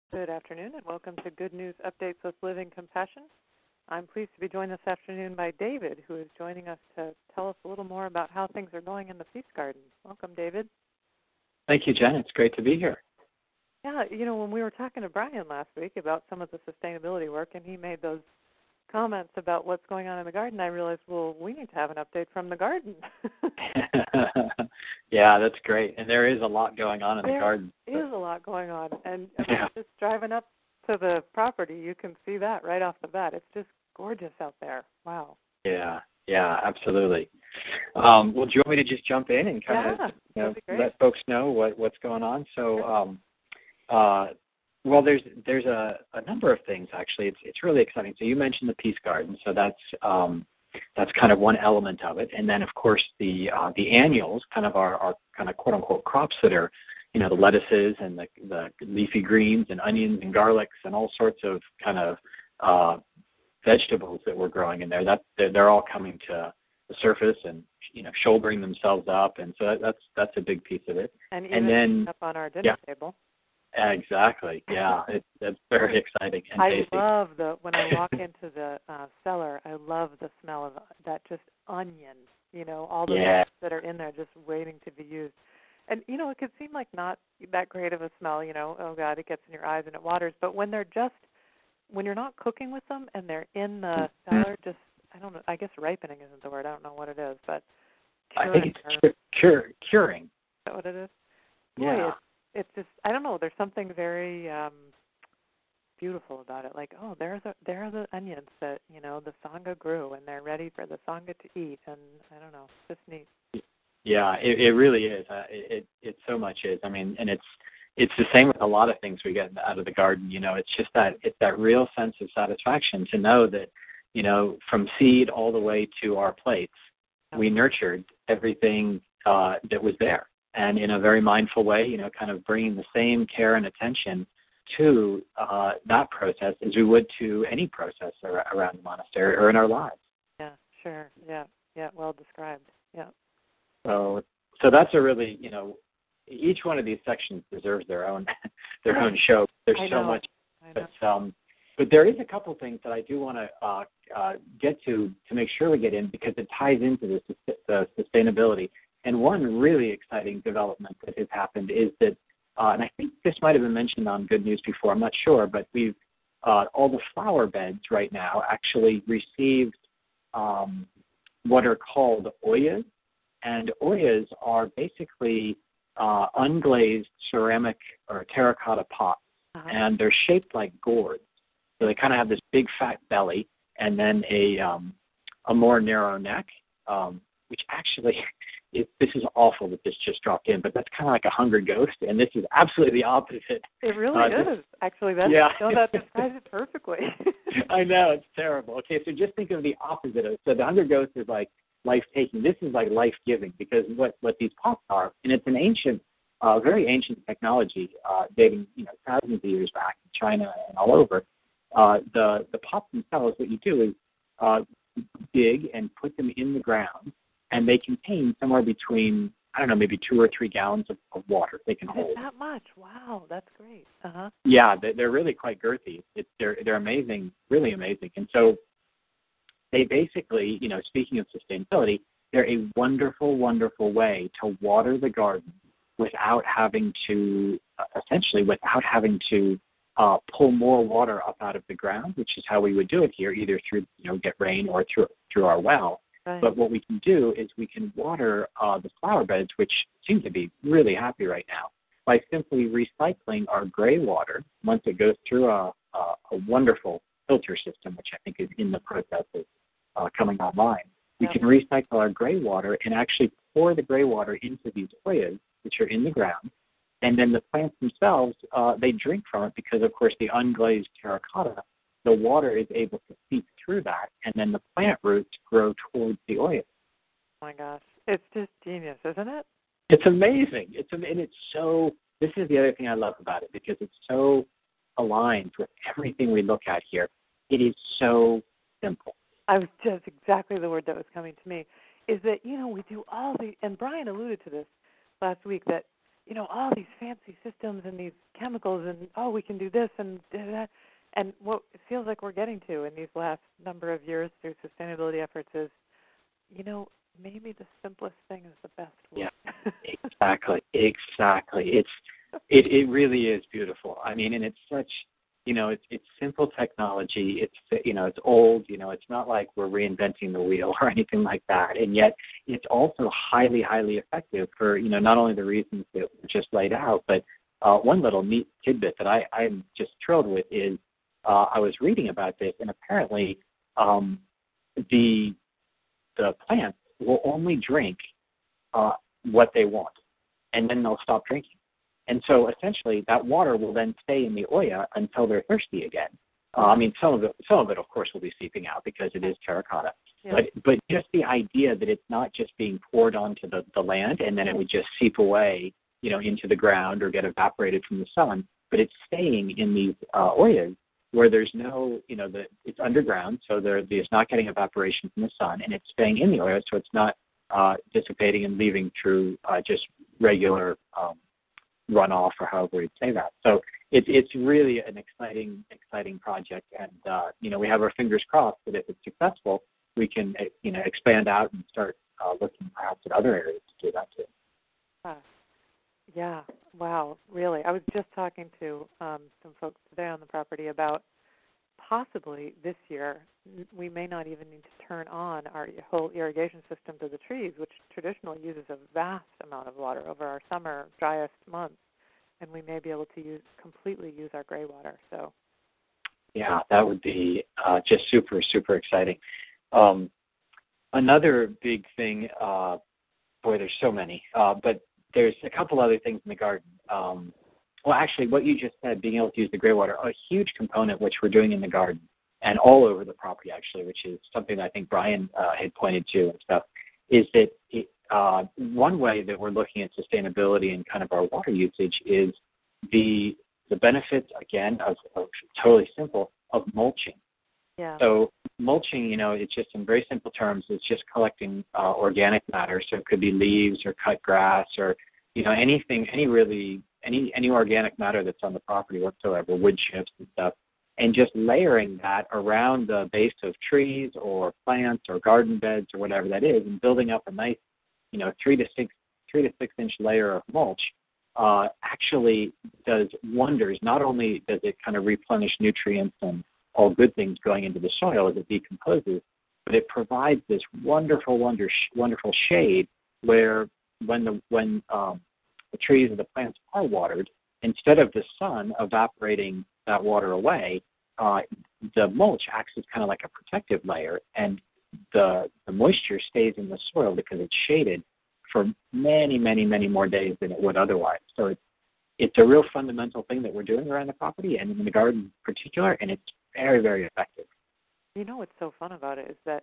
Good afternoon, and welcome to Good News Updates with Living Compassion. I'm pleased to be joined this afternoon by David, who is joining us to tell us a little more about how things are going in the Peace Garden. Welcome, David. Thank you, Jen. It's great to be here. Yeah, when we were talking to Brian last week about some of the sustainability work, and he made those comments about what's going on in the garden, I realized, well, we need to have an update from the garden. Yeah, that's great. And there is a lot going on in the garden. There is a lot going on. And just driving up to the property, you can see that right off the bat. It's just gorgeous out there. Wow. Yeah, absolutely. Well, do you want me to just jump in and kind of let folks know what's going on? So, well, there's a number of things, actually. It's really exciting. So you mentioned the Peace Garden. So that's kind of one element of it. And then, of course, the annuals, kind of our kind of quote-unquote crops that are, the lettuces and the leafy greens and onions and garlics and all sorts of kind of vegetables that we're growing in there. They're all coming to the surface and, shouldering themselves up. And so that's a big piece of it. And then up on our dinner table. Exactly. Yeah, that's very exciting and tasty. I love when I walk into the cellar, I love the smell of that just onion, all the things that are in there just waiting to be used. And, it could seem like not that great of a smell, oh, God, it gets in your eyes and it waters. But when you're not cooking with them and they're in the cellar, just, I don't know, I guess ripening isn't the word. I don't know what it is, but I think it's curing. Is that what it is? Yeah. Boy, it's just, I don't know, there's something very beautiful about it. Like, oh, there are the onions that, the Sangha grew and they're ready for the Sangha to eat. And I don't know, it's just neat. Yeah, it really is. It so much is. I mean, and it's the same with a lot of things we get out of the garden. It's just that real sense of satisfaction to know that, from seed all the way to our plates, we nurtured everything that was there. And in a very mindful way, kind of bringing the same care and attention to that process as we would to any process around the monastery or in our lives. Yeah, sure. Yeah, well described. Yeah. So that's a really, each one of these sections deserves their own show. There's so much. But there is a couple things that I do want to get to make sure we get in, because it ties into the sustainability. And one really exciting development that has happened is that, and I think this might have been mentioned on Good News before, I'm not sure, but we've all the flower beds right now actually received what are called oyas. And oyas are basically unglazed ceramic or terracotta pots, and they're shaped like gourds. So they kind of have this big fat belly and then a more narrow neck, which actually, this is awful that this just dropped in, but that's kind of like a hungry ghost, and this is absolutely the opposite. It really is. Actually, that describes it perfectly. I know, it's terrible. Okay, so just think of the opposite of it. So the hungry ghost is like life-taking. This is like life-giving, because what these pots are, and it's an ancient, very ancient technology dating thousands of years back in China and all over. The pots themselves, what you do is dig and put them in the ground, and they contain somewhere between, I don't know, maybe 2 or 3 gallons of water they can hold. That much? Wow, that's great. Yeah, they're really quite girthy. They're amazing, really amazing. And so they basically, speaking of sustainability, they're a wonderful, wonderful way to water the garden without having to, pull more water up out of the ground, which is how we would do it here, either through, get rain or through our well. Right. But what we can do is we can water the flower beds, which seem to be really happy right now, by simply recycling our gray water once it goes through a wonderful filter system, which I think is in the process of coming online. We can recycle our gray water and actually pour the gray water into these oyas, which are in the ground, and then the plants themselves, they drink from it because, of course, the unglazed terracotta, the water is able to seep through that, and then the plant roots grow towards the oyas. Oh, my gosh. It's just genius, isn't it? It's amazing. This is the other thing I love about it, because it's so aligned with everything we look at here. It is so simple. I was just exactly the word that was coming to me, is that, we do all the, and Brian alluded to this last week, that all these fancy systems and these chemicals and, we can do this and that. And what it feels like we're getting to in these last number of years through sustainability efforts is, maybe the simplest thing is the best one. Yeah, exactly. It really is beautiful. I mean, and it's such, it's simple technology. It's old. It's not like we're reinventing the wheel or anything like that. And yet, it's also highly, highly effective for not only the reasons that were just laid out, but one little neat tidbit that I'm just thrilled with is I was reading about this, and apparently the plants will only drink what they want, and then they'll stop drinking. And so essentially that water will then stay in the Oya until they're thirsty again. Some of it, of course, will be seeping out because it is terracotta. Yeah. But just the idea that it's not just being poured onto the land and then it would just seep away, into the ground or get evaporated from the sun, but it's staying in these Oyas where there's no, it's underground, so it's not getting evaporation from the sun, and it's staying in the Oya, so it's not dissipating and leaving through just regular runoff, or however we'd say that. So it's really an exciting project, and we have our fingers crossed that if it's successful, we can expand out and start looking perhaps at other areas to do that too. Yeah, wow, really. I was just talking to some folks today on the property about possibly this year we may not even need to turn on our whole irrigation system to the trees, which traditionally uses a vast amount of water over our summer driest months, and we may be able to completely use our gray water. So, yeah, that would be just super, super exciting. Another big thing, there's so many, but there's a couple other things in the garden. Well, actually, what you just said, being able to use the gray water, a huge component which we're doing in the garden and all over the property, actually, which is something that I think Brian had pointed to and stuff, is that one way that we're looking at sustainability and kind of our water usage is the benefits, again, of totally simple, of mulching. Yeah. So mulching, it's just in very simple terms, it's just collecting organic matter. So it could be leaves or cut grass or, anything, any organic matter that's on the property whatsoever, wood chips and stuff, and just layering that around the base of trees or plants or garden beds or whatever that is, and building up a nice, 3 to 6 inch layer of mulch actually does wonders. Not only does it kind of replenish nutrients and all good things going into the soil as it decomposes, but it provides this wonderful shade where when the trees or the plants are watered, instead of the sun evaporating that water away, the mulch acts as kind of like a protective layer, and the moisture stays in the soil because it's shaded for many, many, many more days than it would otherwise. So it's a real fundamental thing that we're doing around the property and in the garden in particular, and it's very, very effective. What's so fun about it is that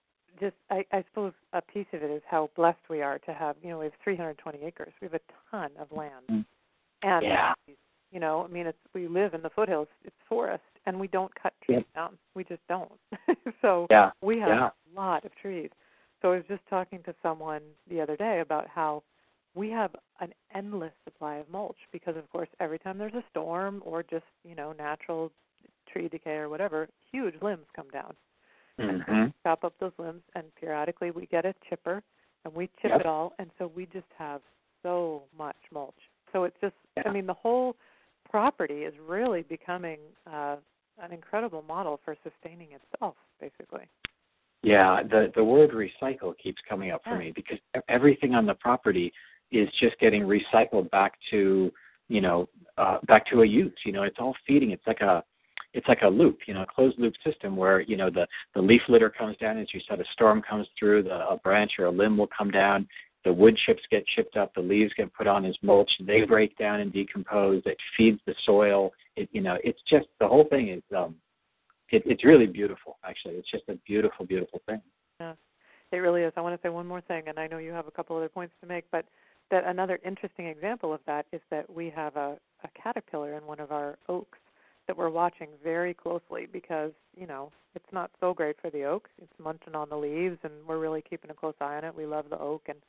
I suppose a piece of it is how blessed we are to have, we have 320 acres. We have a ton of land. Mm-hmm. And, yeah. We live in the foothills. It's forest, and we don't cut trees down. We just don't. So we have a lot of trees. So I was just talking to someone the other day about how we have an endless supply of mulch because, of course, every time there's a storm or just, natural tree decay or whatever, huge limbs come down. Mm-hmm. And we chop up those limbs, and periodically we get a chipper, and we chip it all, and so we just have so much mulch. So it's just, the whole property is really becoming an incredible model for sustaining itself, basically. Yeah, the word recycle keeps coming up for me because everything on the property is just getting recycled back to, back to a use. It's all feeding. It's like a loop, a closed loop system where, the leaf litter comes down. As you said, a storm comes through, a branch or a limb will come down. The wood chips get chipped up. The leaves get put on as mulch. They break down and decompose. It feeds the soil. It's just, the whole thing is, it's really beautiful, actually. It's just a beautiful, beautiful thing. Yeah, it really is. I want to say one more thing, and I know you have a couple other points to make, but that another interesting example of that is that we have a caterpillar in one of our oaks that we're watching very closely because, it's not so great for the oak. It's munching on the leaves, and we're really keeping a close eye on it. We love the oak, and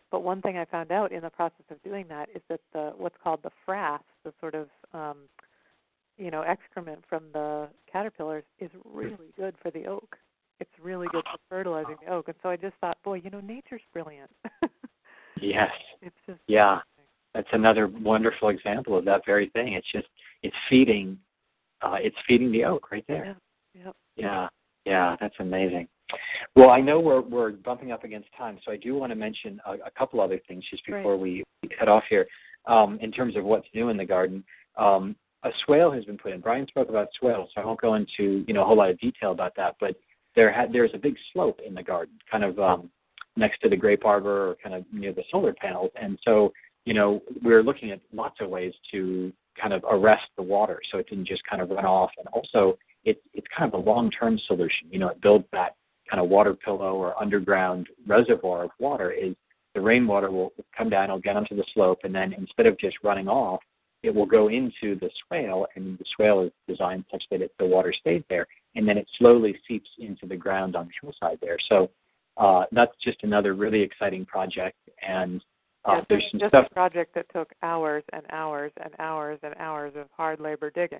But one thing I found out in the process of doing that is that what's called the frass, the sort of excrement from the caterpillars, is really good for the oak. It's really good for fertilizing the oak. And so I just thought, boy, nature's brilliant. Yes. It's just that's another wonderful example of that very thing. It's feeding the oak right there. Yeah, that's amazing. Well, I know we're bumping up against time, so I do want to mention a couple other things just before we head off here. In terms of what's new in the garden, a swale has been put in. Brian spoke about swales, so I won't go into a whole lot of detail about that. But there's a big slope in the garden, kind of next to the grape arbor or kind of near the solar panels, and so we're looking at lots of ways to kind of arrest the water so it didn't just kind of run off, and also it's kind of a long-term solution. It builds that kind of water pillow or underground reservoir of water. Is the rainwater will come down, it'll get onto the slope, and then instead of just running off, it will go into the swale, and the swale is designed such that the water stays there, and then it slowly seeps into the ground on the hillside there. So that's just another really exciting project, and there's some just stuff. A project that took hours and hours and hours and hours of hard labor digging.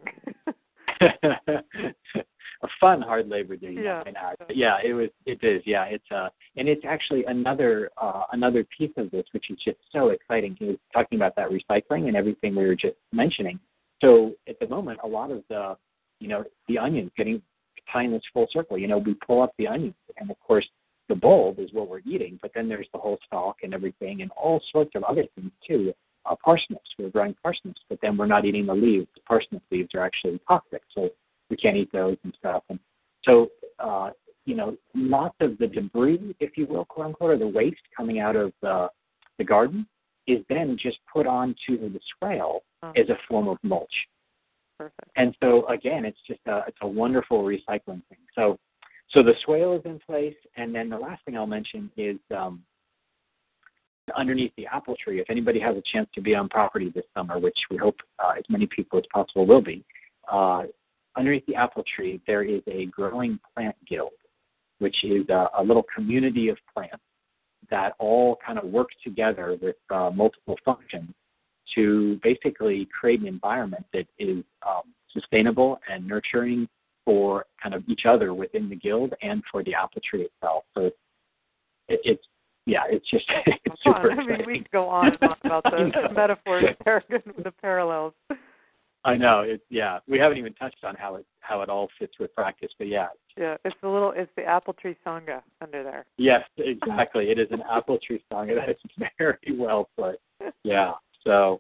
A fun hard labor digging. Yeah, it is. Yeah, and it's actually another piece of this, which is just so exciting. He was talking about that recycling and everything we were just mentioning. So at the moment, a lot of the onions tying this full circle. We pull up the onions, and of course the bulb is what we're eating, but then there's the whole stalk and everything, and all sorts of other things too. Parsnips, we're growing parsnips, but then we're not eating the leaves. The parsnip leaves are actually toxic, so we can't eat those and stuff. And so, lots of the debris, if you will, quote unquote, or the waste coming out of the garden is then just put onto the swale as a form of mulch. Perfect. And so, again, it's a wonderful recycling thing. So the swale is in place, and then the last thing I'll mention is underneath the apple tree. If anybody has a chance to be on property this summer, which we hope as many people as possible will be, underneath the apple tree there is a growing plant guild, which is a little community of plants that all kind of work together with multiple functions to basically create an environment that is sustainable and nurturing for kind of each other within the guild and for the apple tree itself. So it's just it's super exciting. I mean, we could go on and on about the metaphors there, the parallels. I know. We haven't even touched on how it all fits with practice, but yeah. Yeah, it's the apple tree sangha under there. Yes, exactly. It is an apple tree sangha. That is very well put. Yeah. So.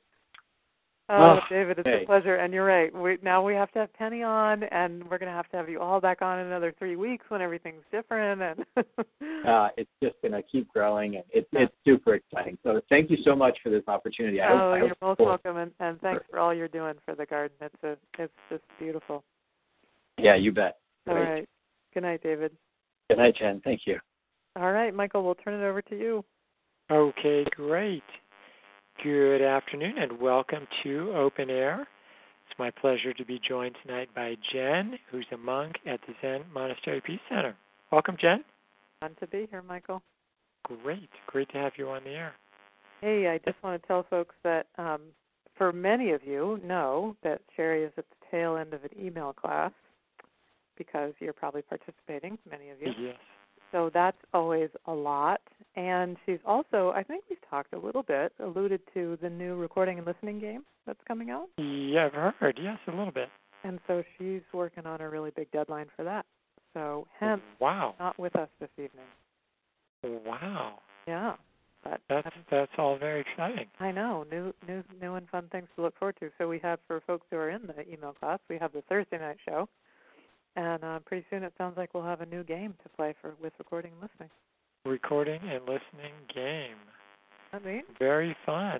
David, it's a pleasure, and you're right. Now we have to have Penny on, and we're going to have you all back on in another 3 weeks when everything's different. And it's just going to keep growing, and it's super exciting. So thank you so much for this opportunity. You're most welcome, and thanks for all you're doing for the garden. It's just beautiful. Yeah, you bet. All right. Good night, David. Good night, Jen. Thank you. All right, Michael, we'll turn it over to you. Okay, great. Good afternoon and welcome to Open Air. It's my pleasure to be joined tonight by Jen, who's a monk at the Zen Monastery Peace Center. Welcome, Jen. Fun to be here, Michael. Great to have you on the air. Hey, I just want to tell folks that for many of you know that Sherry is at the tail end of an email class because you're probably participating, many of you. Yes. So that's always a lot. And she's also, I think we've talked a little bit, alluded to the new recording and listening game that's coming out. Yeah, I've heard. Yes, a little bit. And so she's working on a really big deadline for that. So hence, not with us this evening. Wow. Yeah. But that's all very exciting. I know. New and fun things to look forward to. So we have, for folks who are in the email class, we have the Thursday night show. And pretty soon it sounds like we'll have a new game to play with recording and listening. Recording and listening game. I mean, very fun.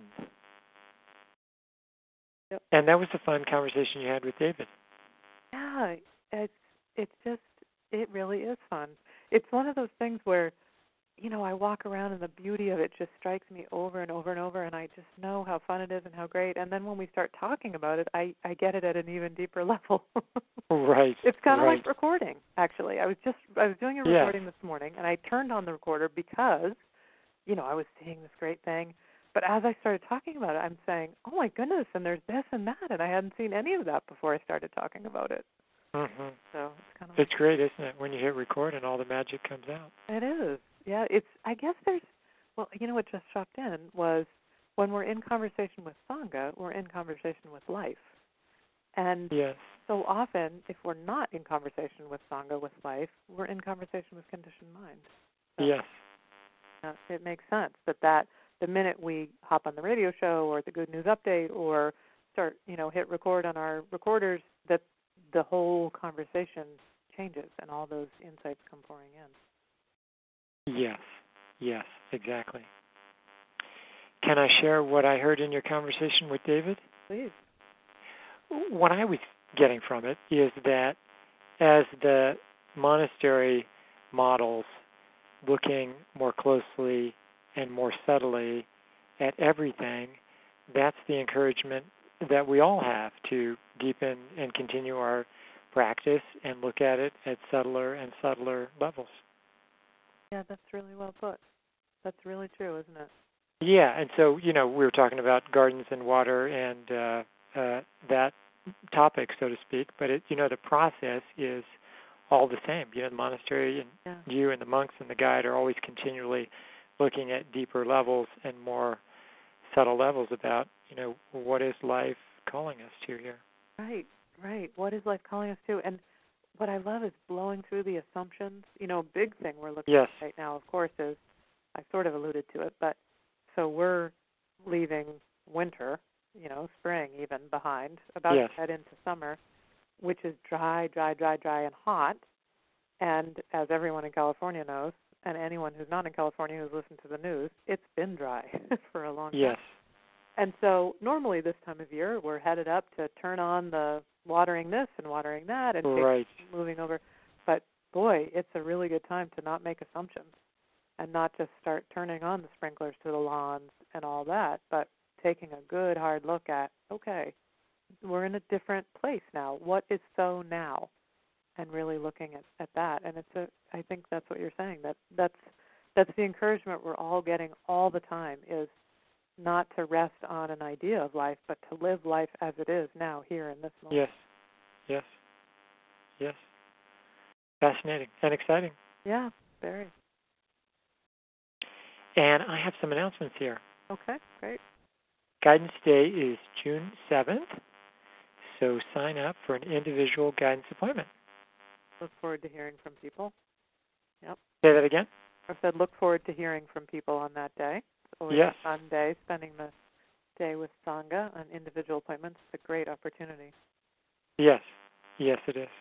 Yep. And that was a fun conversation you had with David. Yeah, it really is fun. It's one of those things where, I walk around and the beauty of it just strikes me over and over and over, and I just know how fun it is and how great. And then when we start talking about it, I get it at an even deeper level. Right. It's kind of like recording, actually. I was doing a recording this morning, and I turned on the recorder because I was seeing this great thing. But as I started talking about it, I'm saying, oh, my goodness, and there's this and that, and I hadn't seen any of that before I started talking about it. Mm-hmm. So it's kind of It's great, isn't it, when you hit record and all the magic comes out? It is. Yeah, I guess what just dropped in was when we're in conversation with Sangha, we're in conversation with life. And yes. so often, if we're not in conversation with Sangha, with life, we're in conversation with conditioned mind. So, yes. It makes sense that the minute we hop on the radio show or the Good News Update or start, hit record on our recorders, that the whole conversation changes and all those insights come pouring in. Yes, exactly. Can I share what I heard in your conversation with David? Please. What I was getting from it is that as the monastery models looking more closely and more subtly at everything, that's the encouragement that we all have to deepen and continue our practice and look at it at subtler and subtler levels. Yeah, that's really well put. That's really true, isn't it? Yeah, and so, we were talking about gardens and water and that topic, so to speak, but the process is all the same. The monastery and you and the monks and the guide are always continually looking at deeper levels and more subtle levels about, what is life calling us to here. Right. What is life calling us to? And what I love is blowing through the assumptions. A big thing we're looking at right now, of course, is, I sort of alluded to it, but so we're leaving winter, spring even behind, about to head into summer, which is dry, and hot. And as everyone in California knows, and anyone who's not in California who's listened to the news, it's been dry for a long time. Yes. And so normally this time of year, we're headed up to turn on the watering this and watering that and moving over. But, boy, it's a really good time to not make assumptions and not just start turning on the sprinklers to the lawns and all that, but taking a good hard look at, okay, we're in a different place now. What is so now? And really looking at that. And I think that's what you're saying. That's the encouragement we're all getting all the time, is not to rest on an idea of life, but to live life as it is now, here in this moment. Yes. Fascinating and exciting. Yeah, very. And I have some announcements here. Okay, great. Guidance Day is June 7th, so sign up for an individual guidance appointment. Look forward to hearing from people. Yep. Say that again? I said look forward to hearing from people on that day. It's always a fun day, spending the day with Sangha on individual appointments. It's a great opportunity. Yes, it is.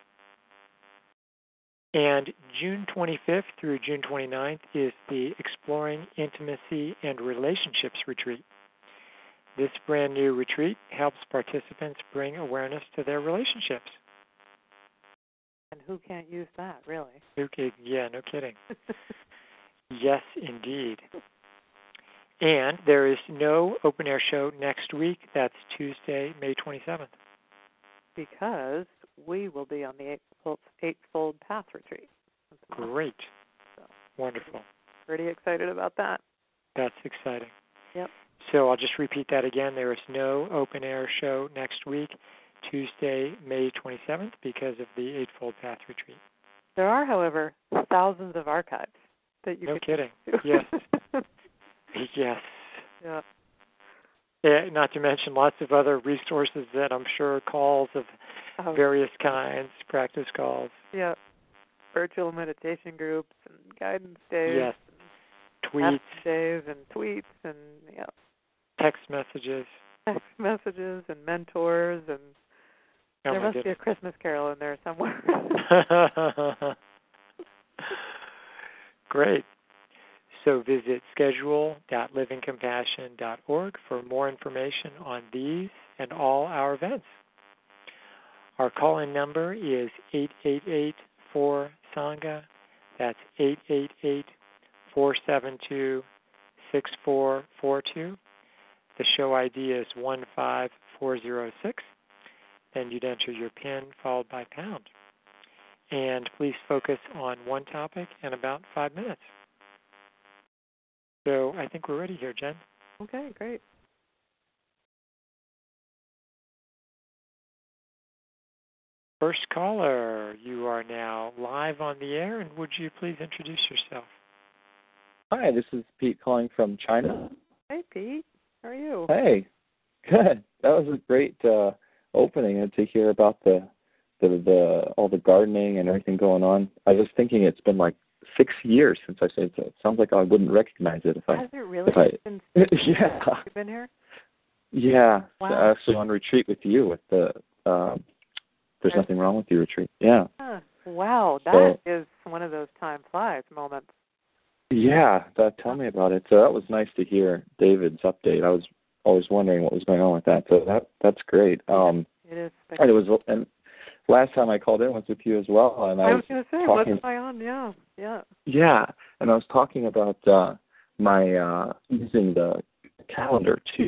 And June 25th through June 29th is the Exploring Intimacy and Relationships Retreat. This brand new retreat helps participants bring awareness to their relationships. And who can't use that, really? Yeah, no kidding. Yes, indeed. And there is no open air show next week. That's Tuesday, May 27th. Because we will be on the Eightfold Path Retreat. Great. So, wonderful. Pretty excited about that. That's exciting. Yep. So I'll just repeat that again. There is no open air show next week, Tuesday, May 27th, because of the Eightfold Path Retreat. There are, however, thousands of archives that you No can kidding. do. Yes. Yes. Yeah, not to mention lots of other resources that I'm sure, calls of various kinds, practice calls. Yeah. Virtual meditation groups and guidance days. Yes. Tweets. Days and tweets and, text messages. And mentors and there must be a Christmas Carol in there somewhere. Great. So visit schedule.livingcompassion.org for more information on these and all our events. Our call-in number is 888-4-SANGHA. That's 888-472-6442. The show ID is 15406. Then you'd enter your PIN followed by pound. And please focus on one topic in about 5 minutes. So I think we're ready here, Jen. Okay, great. First caller, you are now live on the air, and would you please introduce yourself? Hi, this is Pete calling from China. Hey, Pete. How are you? Hey, good. That was a great opening, and to hear about the all the gardening and everything going on. I was thinking it's been like 6 years since I said it. It sounds like I wouldn't recognize it if I. Has it really been? Yeah. You've been here? Yeah. Wow. So actually on retreat with you with the There's Nothing Wrong with You retreat. Yeah. Huh. Wow, that is one of those time flies moments. Yeah, tell me about it. So that was nice to hear David's update. I was always wondering what was going on with that. So that's great. It is. And it was, and last time I called in was with you as well, and I was going to say, talking, what's I on? Yeah. Yeah, and I was talking about my using the calendar to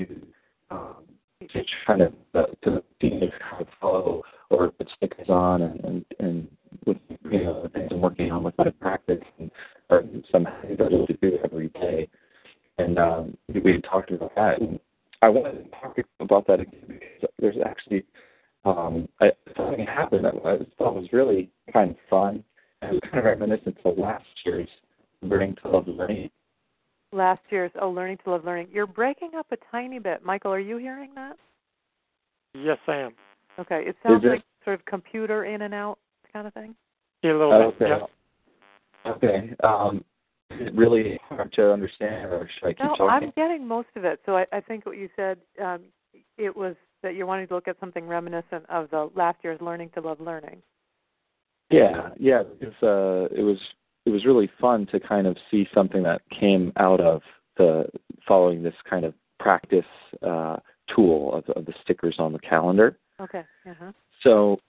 kind of to see how to follow or put stickers on and with the things I'm working on with my practice and or some things I need to do every day. And we had talked about that. And I wanted to talk about that again because there's actually something happened that I thought was really kind of fun. And it was kind of reminiscent of last year's Learning to Love Learning. Last year's Learning to Love Learning. You're breaking up a tiny bit. Michael, are you hearing that? Yes, I am. Okay. It sounds like sort of computer in and out kind of thing. Yeah, a little bit. Okay. Yeah. Okay. Is it really hard to understand, or should I keep talking? I'm getting most of it. So I think what you said, it was that you're wanting to look at something reminiscent of the last year's Learning to Love Learning. Yeah, because it was really fun to kind of see something that came out of the following this kind of practice tool of the stickers on the calendar. Okay. Uh-huh. So,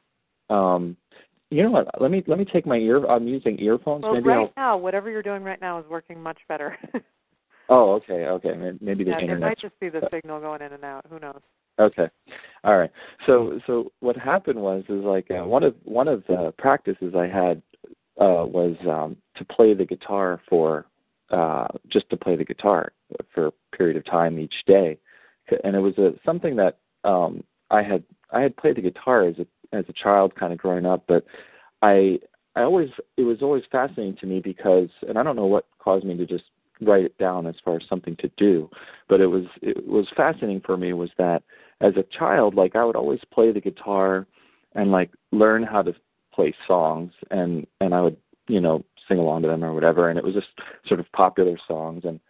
you know what? Let me take my I'm using earphones. Well, maybe now, whatever you're doing right now is working much better. Oh, okay. Maybe the internet. It might just be the signal going in and out. Who knows? Okay, all right. So what happened is like one of the practices I had was to play the guitar for just to play the guitar for a period of time each day, and it was something that I had played the guitar as a child, kind of growing up, but it was always fascinating to me because, and I don't know what caused me to just write it down as far as something to do, but it was fascinating for me was that as a child, like I would always play the guitar and like learn how to play songs and I would, sing along to them or whatever, and it was just sort of popular songs and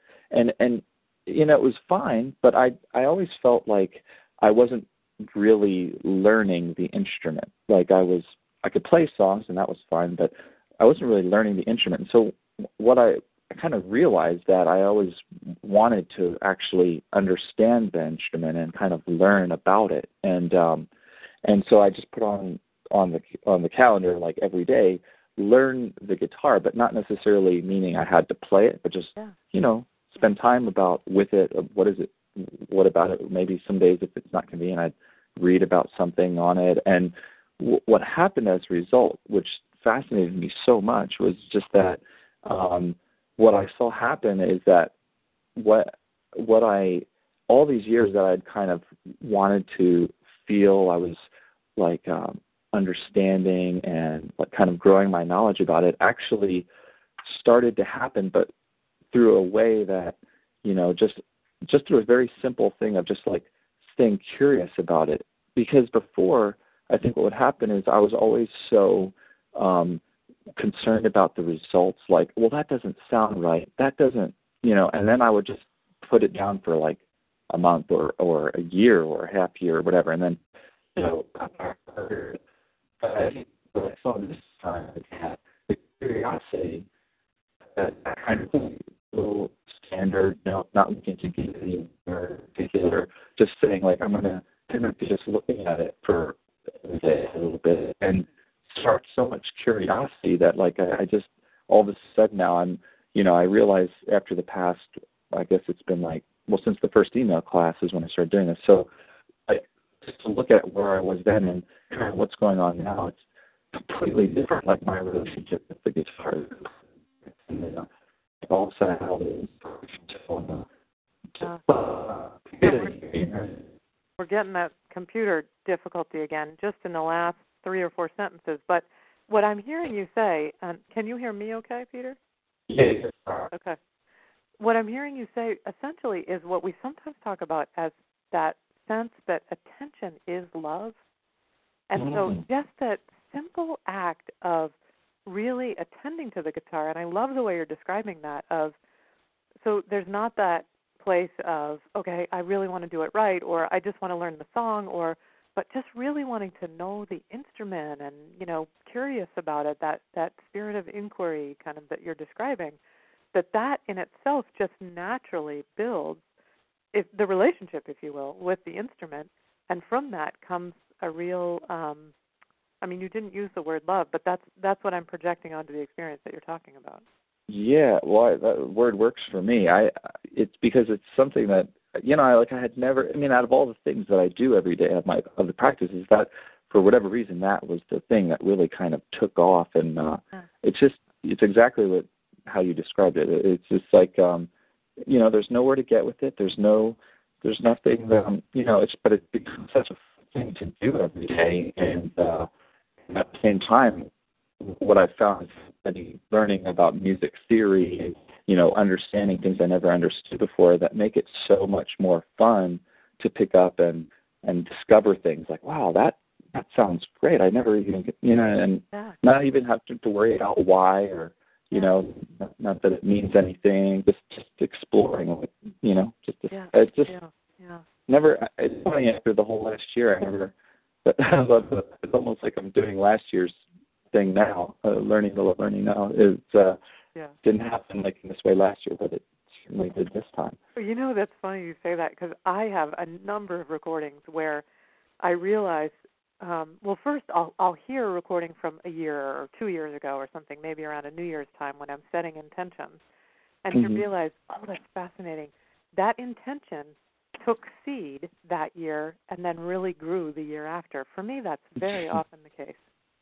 it was fine, but I always felt like I wasn't really learning the instrument. Like I could play songs and that was fine, but I wasn't really learning the instrument. And so what I kind of realized that I always wanted to actually understand the instrument and kind of learn about it. And so I just put on the calendar, like every day, learn the guitar, but not necessarily meaning I had to play it, but just spend time with it. What is it? What about it? Maybe some days if it's not convenient, I'd read about something on it. And what happened as a result, which fascinated me so much, was just that what I saw happen is that all these years that I'd kind of wanted to feel I was like understanding and like kind of growing my knowledge about it actually started to happen, but through a way that, just through a very simple thing of just like staying curious about it. Because before, I think what would happen is I was always so concerned about the results, like, well, that doesn't sound right. That doesn't, and then I would just put it down for like a month or a year or a half year or whatever. And then, I think what I saw this time is that the curiosity, that kind of little standard, not looking to get any particular, just saying like, I'm going to just looking at it for a day, a little bit, and start so much curiosity that like I just all of a sudden now I'm I realize after the past, I guess it's been like, well, since the first email class is when I started doing this. So just to look at where I was then and kind of what's going on now, it's completely different. Like my relationship with the guitar, all of a sudden I had all we're getting that computer difficulty again, just in the last 3 or 4 sentences. But what I'm hearing you say, can you hear me okay, Peter? Yes. Okay. What I'm hearing you say essentially is what we sometimes talk about as that sense that attention is love. And so just that simple act of really attending to the guitar, and I love the way you're describing that, so there's not that place of, okay, I really want to do it right, or I just want to learn the song, but just really wanting to know the instrument and, curious about it, that spirit of inquiry kind of that you're describing, that in itself just naturally builds the relationship, if you will, with the instrument, and from that comes a real, you didn't use the word love, but that's what I'm projecting onto the experience that you're talking about. Yeah, well, that word works for me. It's because it's something that, I had never, out of all the things that I do every day of the practices, that for whatever reason, that was the thing that really kind of took off. And it's exactly how you described it. It's just like, there's nowhere to get with it. There's nothing, but it becomes such a thing to do every day. And at the same time, what I've found is learning about music theory and, understanding things I never understood before that make it so much more fun to pick up and discover things like, wow, that sounds great. I never even, and not even have to worry about why or, not that it means anything, just exploring, it's just never, it's funny, after the whole last year, I never, but it's almost like I'm doing last year's thing now, learning the learning now. Didn't happen like in this way last year, but it certainly did this time. That's funny you say that, because I have a number of recordings where I realize, first I'll hear a recording from a year or 2 years ago or something, maybe around a New Year's time when I'm setting intentions, and to realize, oh, that's fascinating. That intention took seed that year and then really grew the year after. For me, that's very often the case.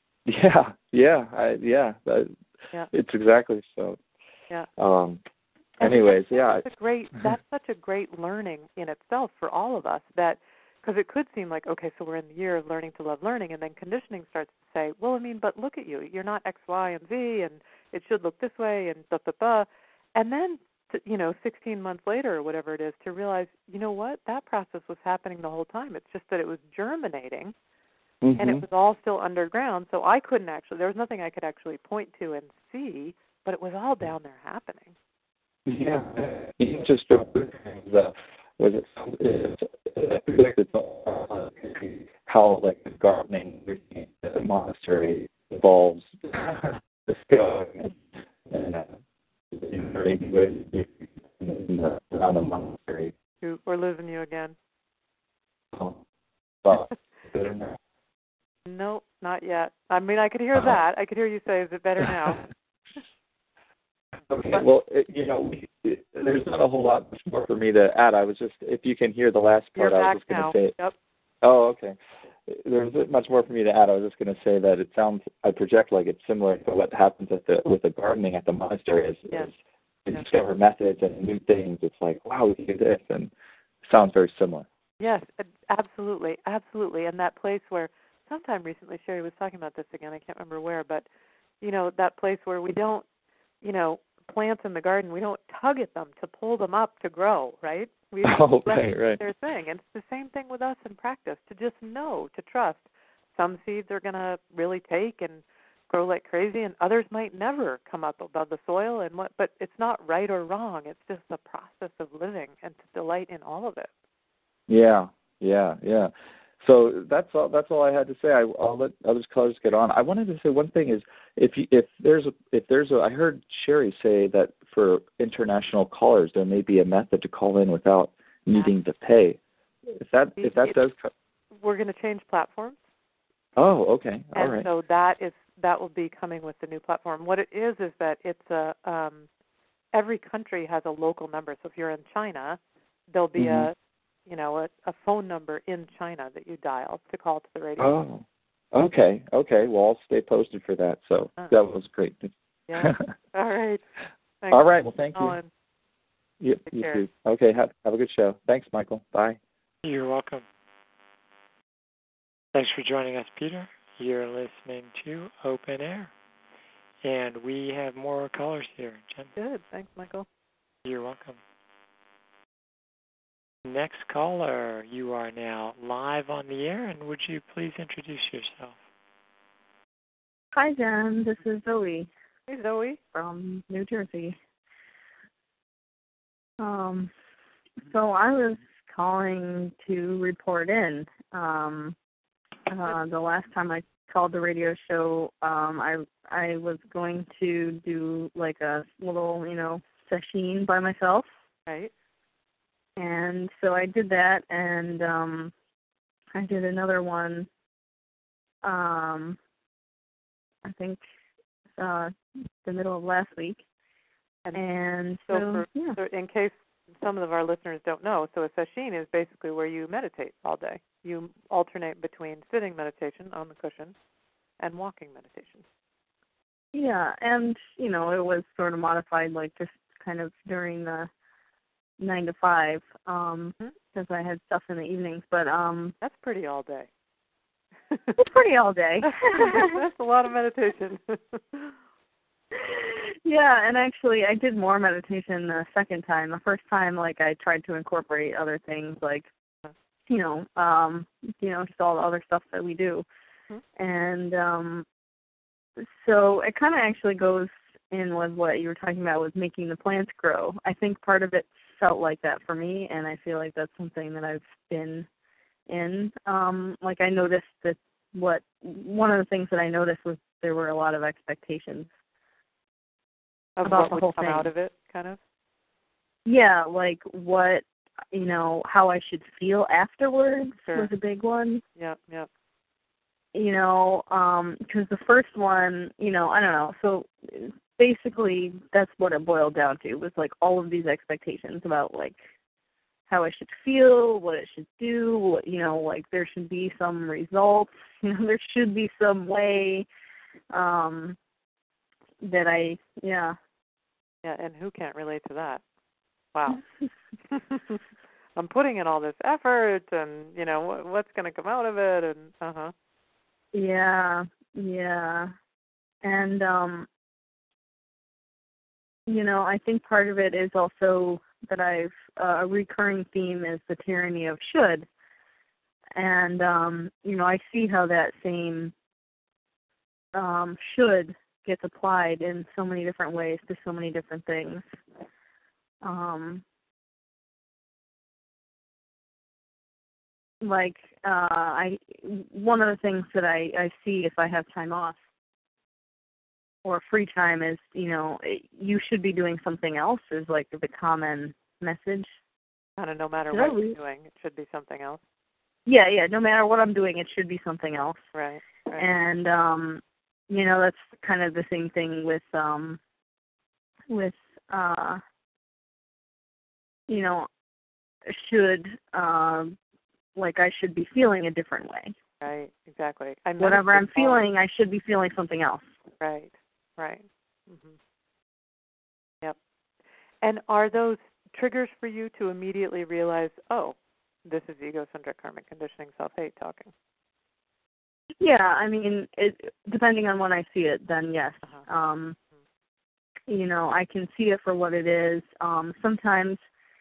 It's exactly so. Yeah. Anyways, that's such a great learning in itself for all of us, that because it could seem like, okay, so we're in the year of learning to love learning, and then conditioning starts to say, well, but look at you. You're not X, Y, and Z, and it should look this way, and da-da-da. And then, 16 months later or whatever it is, to realize, what? That process was happening the whole time. It's just that it was germinating, and it was all still underground, so I couldn't there was nothing I could actually point to and see, but it was all down there happening. Yeah, just how like the gardening at the monastery evolves the skill and around the monastery. We're losing you again. No, not yet. I could hear that. I could hear you say, is it better now? Okay, well, there's not a whole lot more for me to add. I was just, if you can hear the last part, I was just going to say. Yep. Oh, okay. There's much more for me to add. I was just going to say that it sounds, I project like it's similar to what happens with the gardening at the monastery as you discover methods and new things. It's like, wow, we can do this, and it sounds very similar. Yes, absolutely, absolutely. And that place where, sometime recently, Sherry was talking about this again, I can't remember where, but, that place where we don't, plants in the garden, we don't tug at them to pull them up to grow, right? We let their thing. And it's the same thing with us in practice, to just know, to trust. Some seeds are going to really take and grow like crazy, and others might never come up above the soil. But it's not right or wrong. It's just the process of living, and to delight in all of it. Yeah. So that's all I had to say. I'll let other callers get on. I wanted to say one thing is, if there's a, I heard Sherry say that for international callers there may be a method to call in without needing to pay. If that does, we're going to change platforms. Oh, okay, all right. And so that will be coming with the new platform. What it is that it's every country has a local number. So if you're in China, there'll be a phone number in China that you dial to call to the radio. Oh, okay. Well, I'll stay posted for that. So that was great. Yeah. All right. Thanks. All right. Well, thank you. Colin. You too. Okay. Have a good show. Thanks, Michael. Bye. You're welcome. Thanks for joining us, Peter. You're listening to Open Air. And we have more callers here. Jen? Good. Thanks, Michael. You're welcome. Next caller, you are now live on the air, and would you please introduce yourself? Hi, Jen. This is Zoe. Hey, Zoe. From New Jersey. So I was calling to report in. The last time I called the radio show, I was going to do like a little, session by myself. Right. And so I did that, and I did another one, I think the middle of last week. And so in case some of our listeners don't know, so a sesshin is basically where you meditate all day. You alternate between sitting meditation on the cushion and walking meditation. Yeah, and, it was sort of modified, like just kind of during the 9 to 5, because I had stuff in the evenings. But that's pretty all day. It's pretty all day. That's a lot of meditation. Yeah, and actually I did more meditation the second time. The first time, like, I tried to incorporate other things, like, just all the other stuff that we do. And so it kind of actually goes in with what you were talking about with making the plants grow. I think part of it felt like that for me, and I feel like that's something that I've been in. Like, I noticed that one of the things that I noticed was there were a lot of expectations about the whole thing. Out of it, kind of? Yeah, like what, how I should feel afterwards was a big one. Yep. Because the first one, I don't know. So basically, that's what it boiled down to, was like all of these expectations about like how I should feel, what it should do, like there should be some results, there should be some way that Yeah, and who can't relate to that? Wow. I'm putting in all this effort, and, what's going to come out of it, and, Yeah. And, I think part of it is also that a recurring theme is the tyranny of should. And, I see how that same should gets applied in so many different ways to so many different things. One of the things that I see if I have time off or free time is, you should be doing something else is like the common message. Kind of no matter what you're doing, it should be something else. Yeah, no matter what I'm doing, it should be something else. Right. And, that's kind of the same thing with should, like I should be feeling a different way. Right, exactly. Whatever I'm feeling, I should be feeling something else. Right. Mm-hmm. Yep. And are those triggers for you to immediately realize, oh, this is egocentric karmic conditioning, self-hate talking? Yeah, I mean, depending on when I see it, then yes. I can see it for what it is. Sometimes,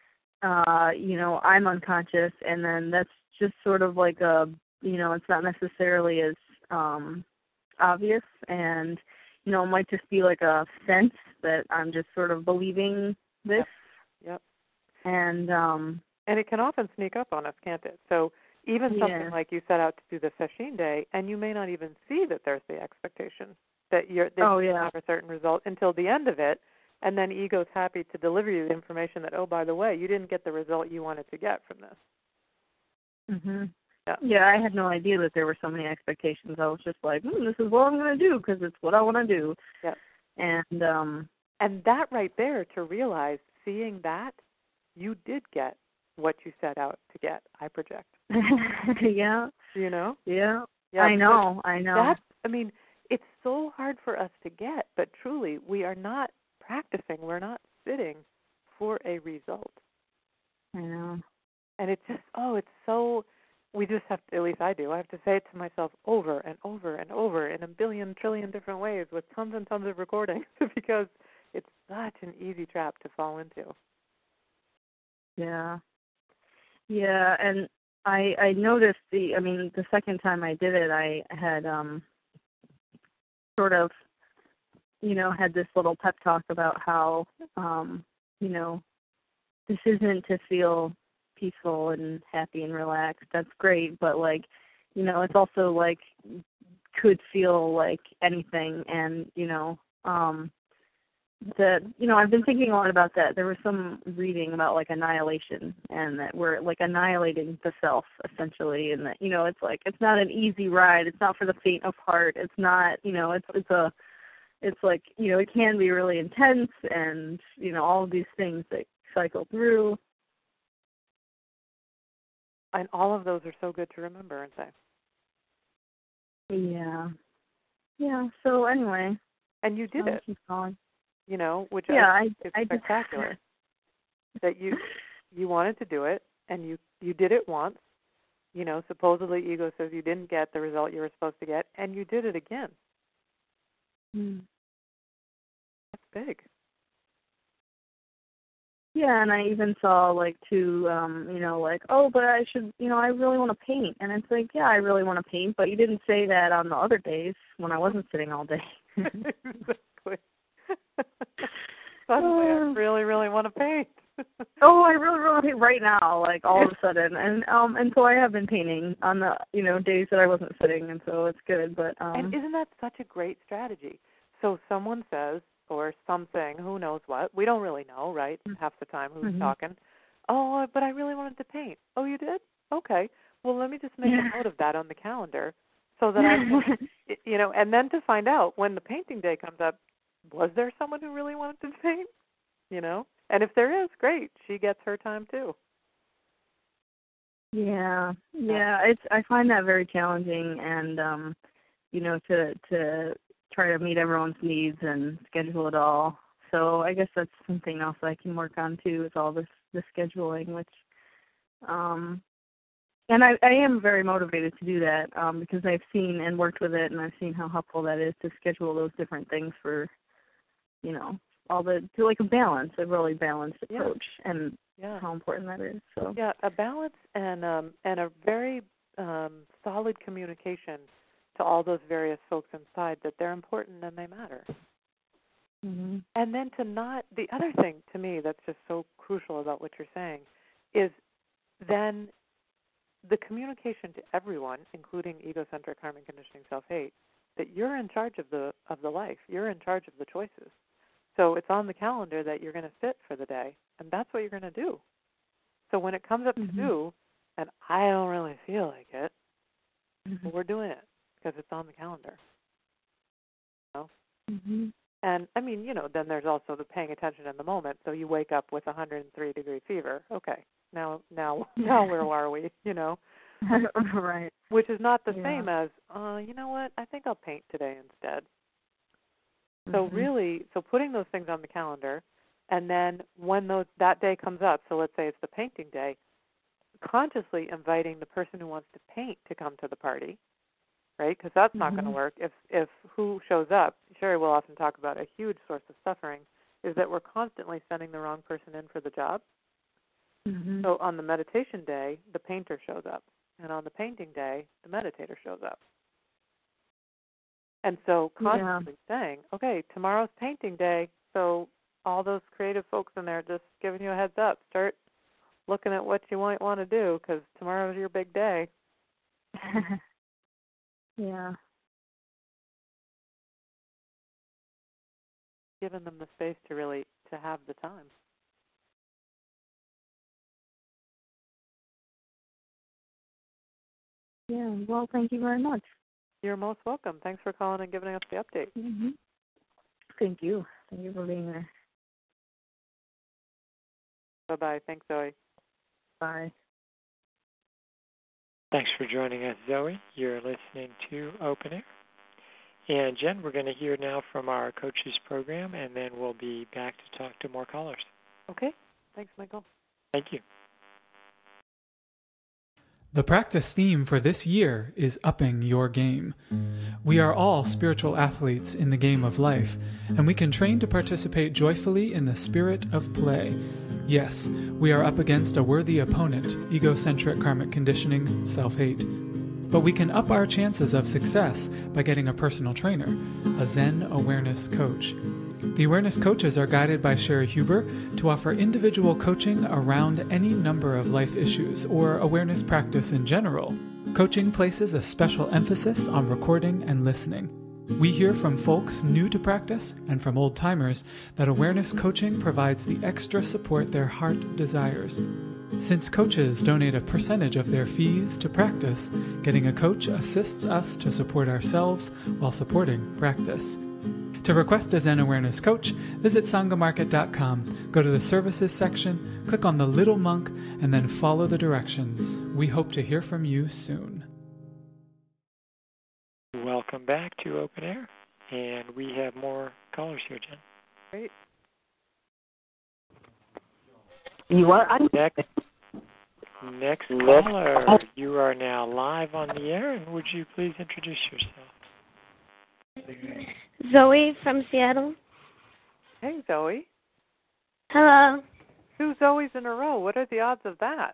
I'm unconscious, and then that's just sort of like it's not necessarily as obvious, and, it might just be like a sense that I'm just sort of believing this. Yep. And it can often sneak up on us, can't it? So even something like you set out to do the sesshin day, and you may not even see that there's the expectation that you have a certain result until the end of it, and then ego's happy to deliver you the information that, oh, by the way, you didn't get the result you wanted to get from this. Mhm. Yeah, I had no idea that there were so many expectations. I was just like, this is what I'm going to do because it's what I want to do. Yeah. And that right there, to realize, seeing that, you did get what you set out to get, I project. Yeah. Yeah. I know. It's so hard for us to get, but truly, we are not practicing. We're not sitting for a result. I know. And it's just, it's so, we just have to, at least I do, I have to say it to myself over and over and over in a billion, trillion different ways with tons and tons of recordings because it's such an easy trap to fall into. Yeah. Yeah, and I noticed the second time I did it, I had sort of, had this little pep talk about how, this isn't to feel peaceful and happy and relaxed. That's great, but it's also could feel like anything, and I've been thinking a lot about that. There was some reading about annihilation, and that we're annihilating the self essentially, and that it's not an easy ride. It's not for the faint of heart. It's not it can be really intense, and all of these things that cycle through. And all of those are so good to remember, aren't they? Yeah. Yeah. So anyway. And you did it. Keep going. Which I is spectacular. That you wanted to do it, and you did it once. Supposedly ego says you didn't get the result you were supposed to get, and you did it again. That's big. Yeah, and I even saw but I should, I really want to paint, and it's yeah, I really want to paint, but you didn't say that on the other days when I wasn't sitting all day. Exactly. Suddenly, I really, really want to paint. I really want to paint right now, all of a sudden, and so I have been painting on the days that I wasn't sitting, and so it's good. But and isn't that such a great strategy? So someone says, or something, who knows what? We don't really know, right? Half the time, who's talking? Oh, but I really wanted to paint. Oh, you did? Okay. Well, let me just make a note of that on the calendar, so that I can, and then to find out when the painting day comes up, was there someone who really wanted to paint? And if there is, great. She gets her time too. Yeah. I find that very challenging, and to try to meet everyone's needs and schedule it all. So I guess that's something else I can work on too, is all the scheduling, which and I am very motivated to do that, because I've seen and worked with it, and I've seen how helpful that is to schedule those different things for to a balance, a really balanced approach, and how important that is. So a balance and a very solid communication to all those various folks inside that they're important and they matter. Mm-hmm. And then the other thing to me that's just so crucial about what you're saying is then the communication to everyone, including egocentric, harm and conditioning, self-hate, that you're in charge of the life. You're in charge of the choices. So it's on the calendar that you're going to sit for the day, and that's what you're going to do. So when it comes up to do, and I don't really feel like it, well, we're doing it because it's on the calendar. And I mean, then there's also the paying attention in the moment. So you wake up with 103-degree fever. Okay, now where are we? Right. Which is not the same as, you know what? I think I'll paint today instead. So really, putting those things on the calendar, and then when that day comes up, so let's say it's the painting day, consciously inviting the person who wants to paint to come to the party, right? Because that's not going to work. If who shows up, Sherry will often talk about a huge source of suffering, is that we're constantly sending the wrong person in for the job. So on the meditation day, the painter shows up. And on the painting day, the meditator shows up. And so constantly saying, okay, tomorrow's painting day, so all those creative folks in there, just giving you a heads up, start looking at what you might want to do, because tomorrow's your big day. Yeah. Giving them the space to have the time. Yeah, well, thank you very much. You're most welcome. Thanks for calling and giving us the update. Thank you. Thank you for being there. Bye-bye. Thanks, Zoe. Bye. Thanks for joining us, Zoe. You're listening to Open Air. And Jen, we're going to hear now from our coaches program, and then we'll be back to talk to more callers. Okay. Thanks, Michael. Thank you. The practice theme for this year is upping your game. We are all spiritual athletes in the game of life, and we can train to participate joyfully in the spirit of play. Yes, we are up against a worthy opponent, egocentric karmic conditioning, self-hate. But we can up our chances of success by getting a personal trainer, a Zen awareness coach. The awareness coaches are guided by Sherry Huber to offer individual coaching around any number of life issues or awareness practice in general. Coaching places a special emphasis on recording and listening. We hear from folks new to practice and from old-timers that awareness coaching provides the extra support their heart desires. Since coaches donate a percentage of their fees to practice, getting a coach assists us to support ourselves while supporting practice. To request a Zen Awareness Coach, visit sangamarket.com, go to the Services section, click on the little monk, and then follow the directions. We hope to hear from you soon. Welcome back to Open Air, and we have more callers here, Jen. Great. You are Next caller, you are now live on the air, and would you please introduce yourself? Zoe from Seattle. Hey, Zoe. Hello. 2 Zoes in a row. What are the odds of that?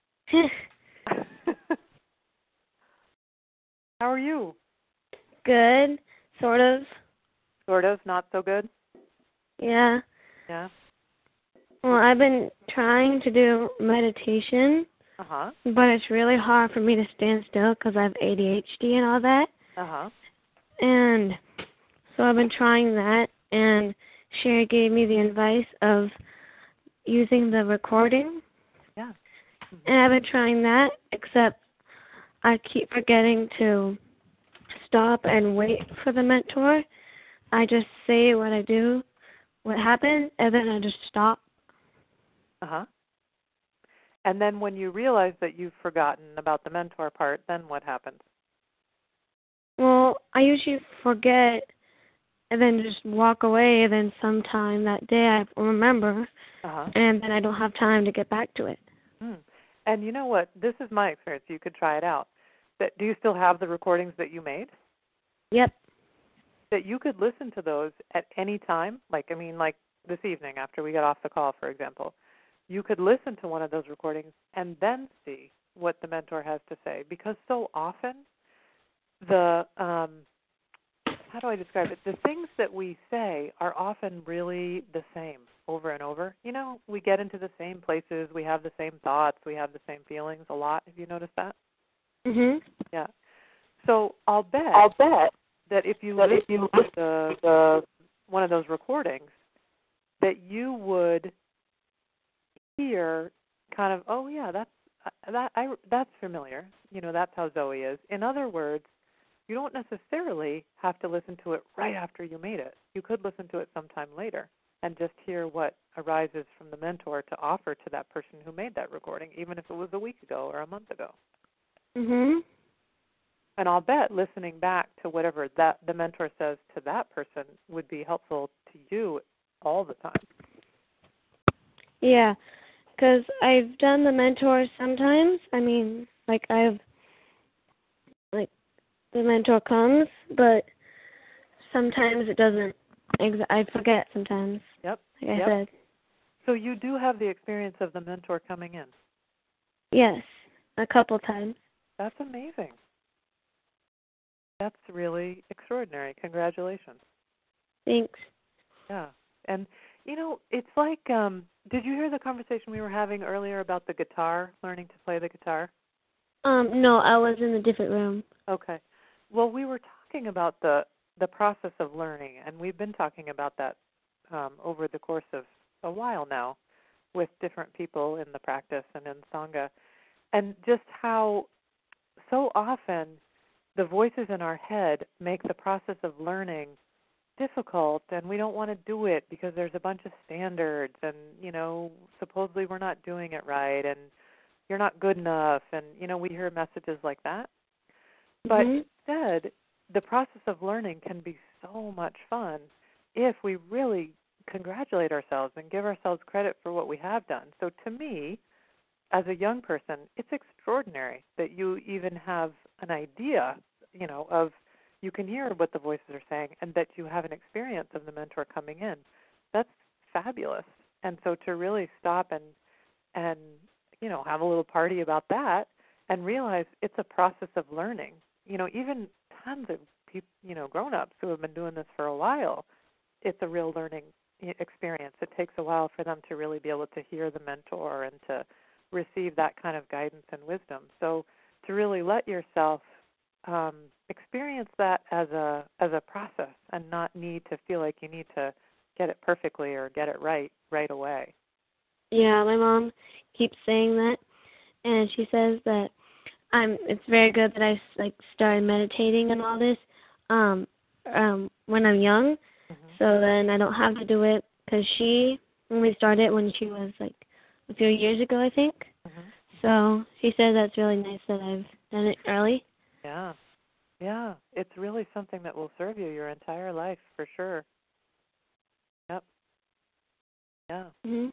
How are you? Good, sort of. Sort of, not so good? Yeah. Yeah. Well, I've been trying to do meditation, Uh-huh. but it's really hard for me to stand still because I have ADHD and all that. Uh-huh. And so I've been trying that, and Sherry gave me the advice of using the recording. Yeah. Mm-hmm. And I've been trying that, except I keep forgetting to stop and wait for the mentor. I just say what I do, what happened, and then I just stop. Uh-huh. And then when you realize that you've forgotten about the mentor part, then what happens? Well, I usually forget and then just walk away, and then sometime that day I remember, and then I don't have time to get back to it. And you know what? This is my experience. You could try it out. Do you still have the recordings that you made? Yep. That you could listen to those at any time, like this evening after we get off the call, for example. You could listen to one of those recordings and then see what the mentor has to say, because so often the how do I describe it? The things that we say are often really the same over and over. You know, we get into the same places, we have the same thoughts, we have the same feelings a lot. Have you noticed that? Mhm. Yeah. So I'll bet that if you listen to the one of those recordings, that you would hear kind of, oh yeah, that's familiar. You know, that's how Zoe is. In other words, you don't necessarily have to listen to it right after you made it. You could listen to it sometime later and just hear what arises from the mentor to offer to that person who made that recording, even if it was a week ago or a month ago. Mhm. And I'll bet listening back to whatever that the mentor says to that person would be helpful to you all the time. Yeah, because I've done the mentor sometimes. I mean, the mentor comes, but sometimes it doesn't. I forget sometimes. Yep. Like I said. So you do have the experience of the mentor coming in? Yes, a couple times. That's amazing. That's really extraordinary. Congratulations. Thanks. Yeah. And, you know, it's like, did you hear the conversation we were having earlier about the guitar, learning to play the guitar? No, I was in a different room. Okay. Well, we were talking about the process of learning, and we've been talking about that over the course of a while now with different people in the practice and in Sangha, and just how so often the voices in our head make the process of learning difficult, and we don't want to do it because there's a bunch of standards, and, you know, supposedly we're not doing it right, and you're not good enough, and, you know, we hear messages like that. But instead, the process of learning can be so much fun if we really congratulate ourselves and give ourselves credit for what we have done. So to me, as a young person, it's extraordinary that you even have an idea, of you can hear what the voices are saying and that you have an experience of the mentor coming in. That's fabulous. And so to really stop and have a little party about that and realize it's a process of learning. Even tons of people, grown-ups who have been doing this for a while, it's a real learning experience. It takes a while for them to really be able to hear the mentor and to receive that kind of guidance and wisdom. So to really let yourself experience that as a process and not need to feel like you need to get it perfectly or get it right away. Yeah, my mom keeps saying that, and she says that it's very good that I started meditating and all this when I'm young, so then I don't have to do it, because she only started when she was a few years ago, I think. So she says that's really nice that I've done it early. Yeah, it's really something that will serve you your entire life for sure. Yep. Yeah. Mhm.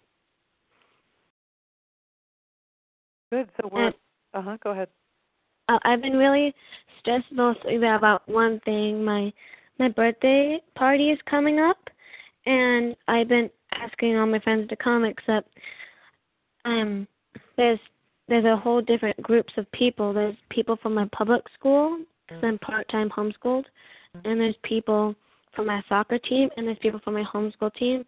Good. So we're. Go ahead. I've been really stressed mostly about one thing. My birthday party is coming up, and I've been asking all my friends to come, except there's a whole different groups of people. There's people from my public school, because I'm part-time homeschooled, and there's people from my soccer team, and there's people from my homeschool team.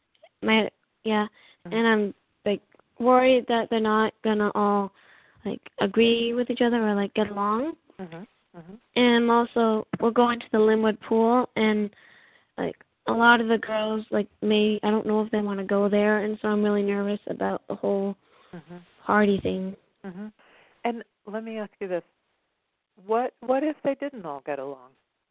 And I'm worried that they're not gonna all agree with each other or get along. And also, we're going to the Linwood pool, and a lot of the girls I don't know if they want to go there, and so I'm really nervous about the whole party thing. And let me ask you this: what if they didn't all get along?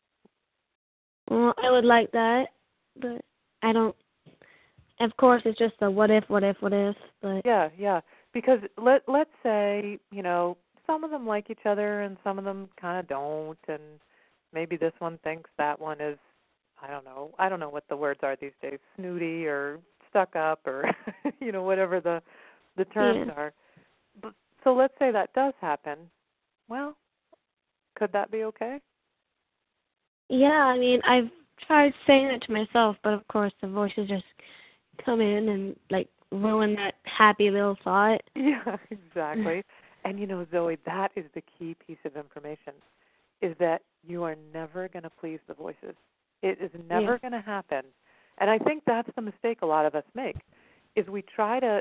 Well, I would like that, but I don't. Of course, it's just a what if. But yeah. Because let's say some of them like each other and some of them kind of don't, and maybe this one thinks that one is, I don't know what the words are these days, snooty or stuck up or whatever the terms are. But, so let's say that does happen. Well, could that be okay? Yeah, I mean, I've tried saying it to myself, but of course the voices just come in and ruin that happy little thought. Yeah, exactly. And Zoe, that is the key piece of information, is that you are never going to please the voices. It is never going to happen. And I think that's the mistake a lot of us make, is we try to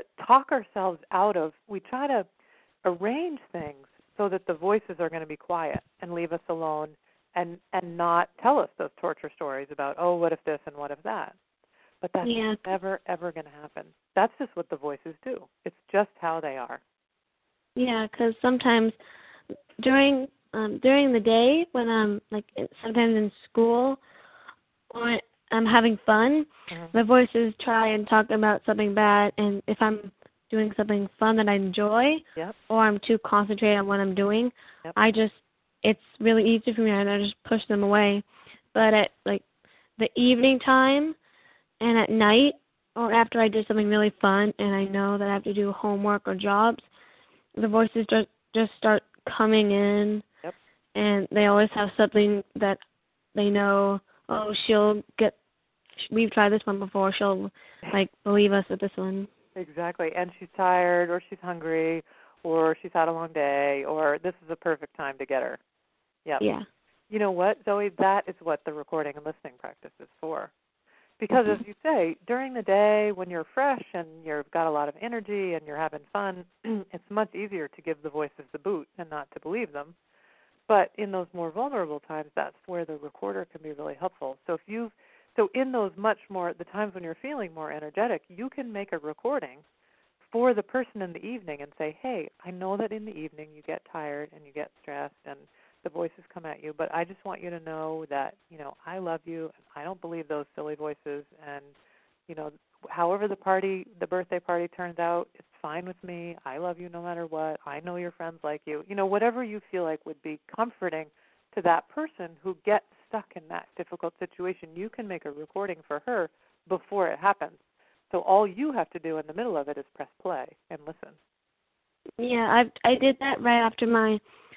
we try to arrange things so that the voices are going to be quiet and leave us alone and not tell us those torture stories about, oh, what if this and what if that. But that's never, ever going to happen. That's just what the voices do. It's just how they are. Yeah, because sometimes during the day when I'm sometimes in school or I'm having fun, the voices try and talk about something bad, and if I'm doing something fun that I enjoy, or I'm too concentrated on what I'm doing, it's really easy for me, and I just push them away. But at the evening time and at night, or after I did something really fun and I know that I have to do homework or jobs, the voices just start coming in, and they always have something that they know, oh, we've tried this one before, she'll believe us with this one. Exactly, and she's tired, or she's hungry, or she's had a long day, or this is a perfect time to get her. Yep. Yeah. You know what, Zoe, that is what the recording and listening practice is for. Because as you say, during the day when you're fresh and you've got a lot of energy and you're having fun, it's much easier to give the voices the boot and not to believe them. But in those more vulnerable times, that's where the recorder can be really helpful. So in those the times when you're feeling more energetic, you can make a recording for the person in the evening and say, hey, I know that in the evening you get tired and you get stressed and the voices come at you, but I just want you to know that, I love you and I don't believe those silly voices, and, however the birthday party turns out, it's fine with me. I love you no matter what. I know your friends like you. Whatever you feel like would be comforting to that person who gets stuck in that difficult situation. You can make a recording for her before it happens. So all you have to do in the middle of it is press play and listen. Yeah, I did that right after my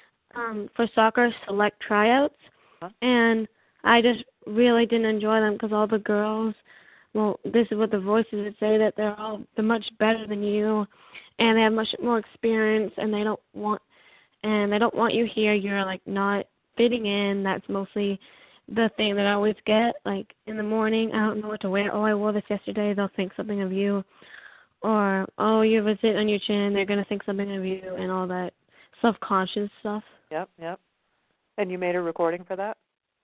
for soccer select tryouts, and I just really didn't enjoy them because all the girls, well, this is what the voices would say, that they're much better than you, and they have much more experience, and they don't want you here. You're like not fitting in. That's mostly the thing that I always get. Like in the morning, I don't know what to wear. Oh, I wore this yesterday. They'll think something of you. Or, oh, you have a zit on your chin, they're going to think something of you, and all that self-conscious stuff. Yep. And you made a recording for that?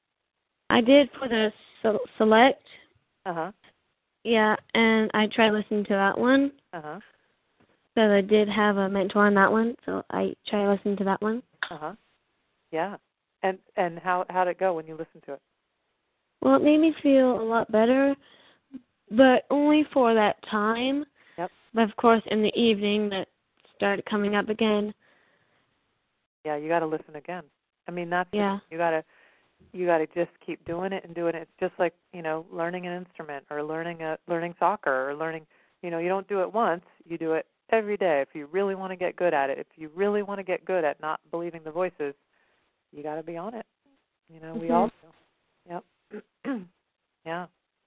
I did for the select. Uh-huh. Yeah, and I tried listening to that one. Uh-huh. So I did have a mentor on that one, so I tried listening to that one. Uh-huh. Yeah. And how'd it go when you listened to it? Well, it made me feel a lot better, but only for that time. Yep. But, of course, in the evening, that started coming up again. Yeah, you got to listen again. I mean, that's yeah. You got to just keep doing it and doing it. It's just like, learning an instrument or learning soccer or learning, you don't do it once, you do it every day. If you really want to get good at it, if you really want to get good at not believing the voices, you got to be on it. We all do. Yep. Yeah.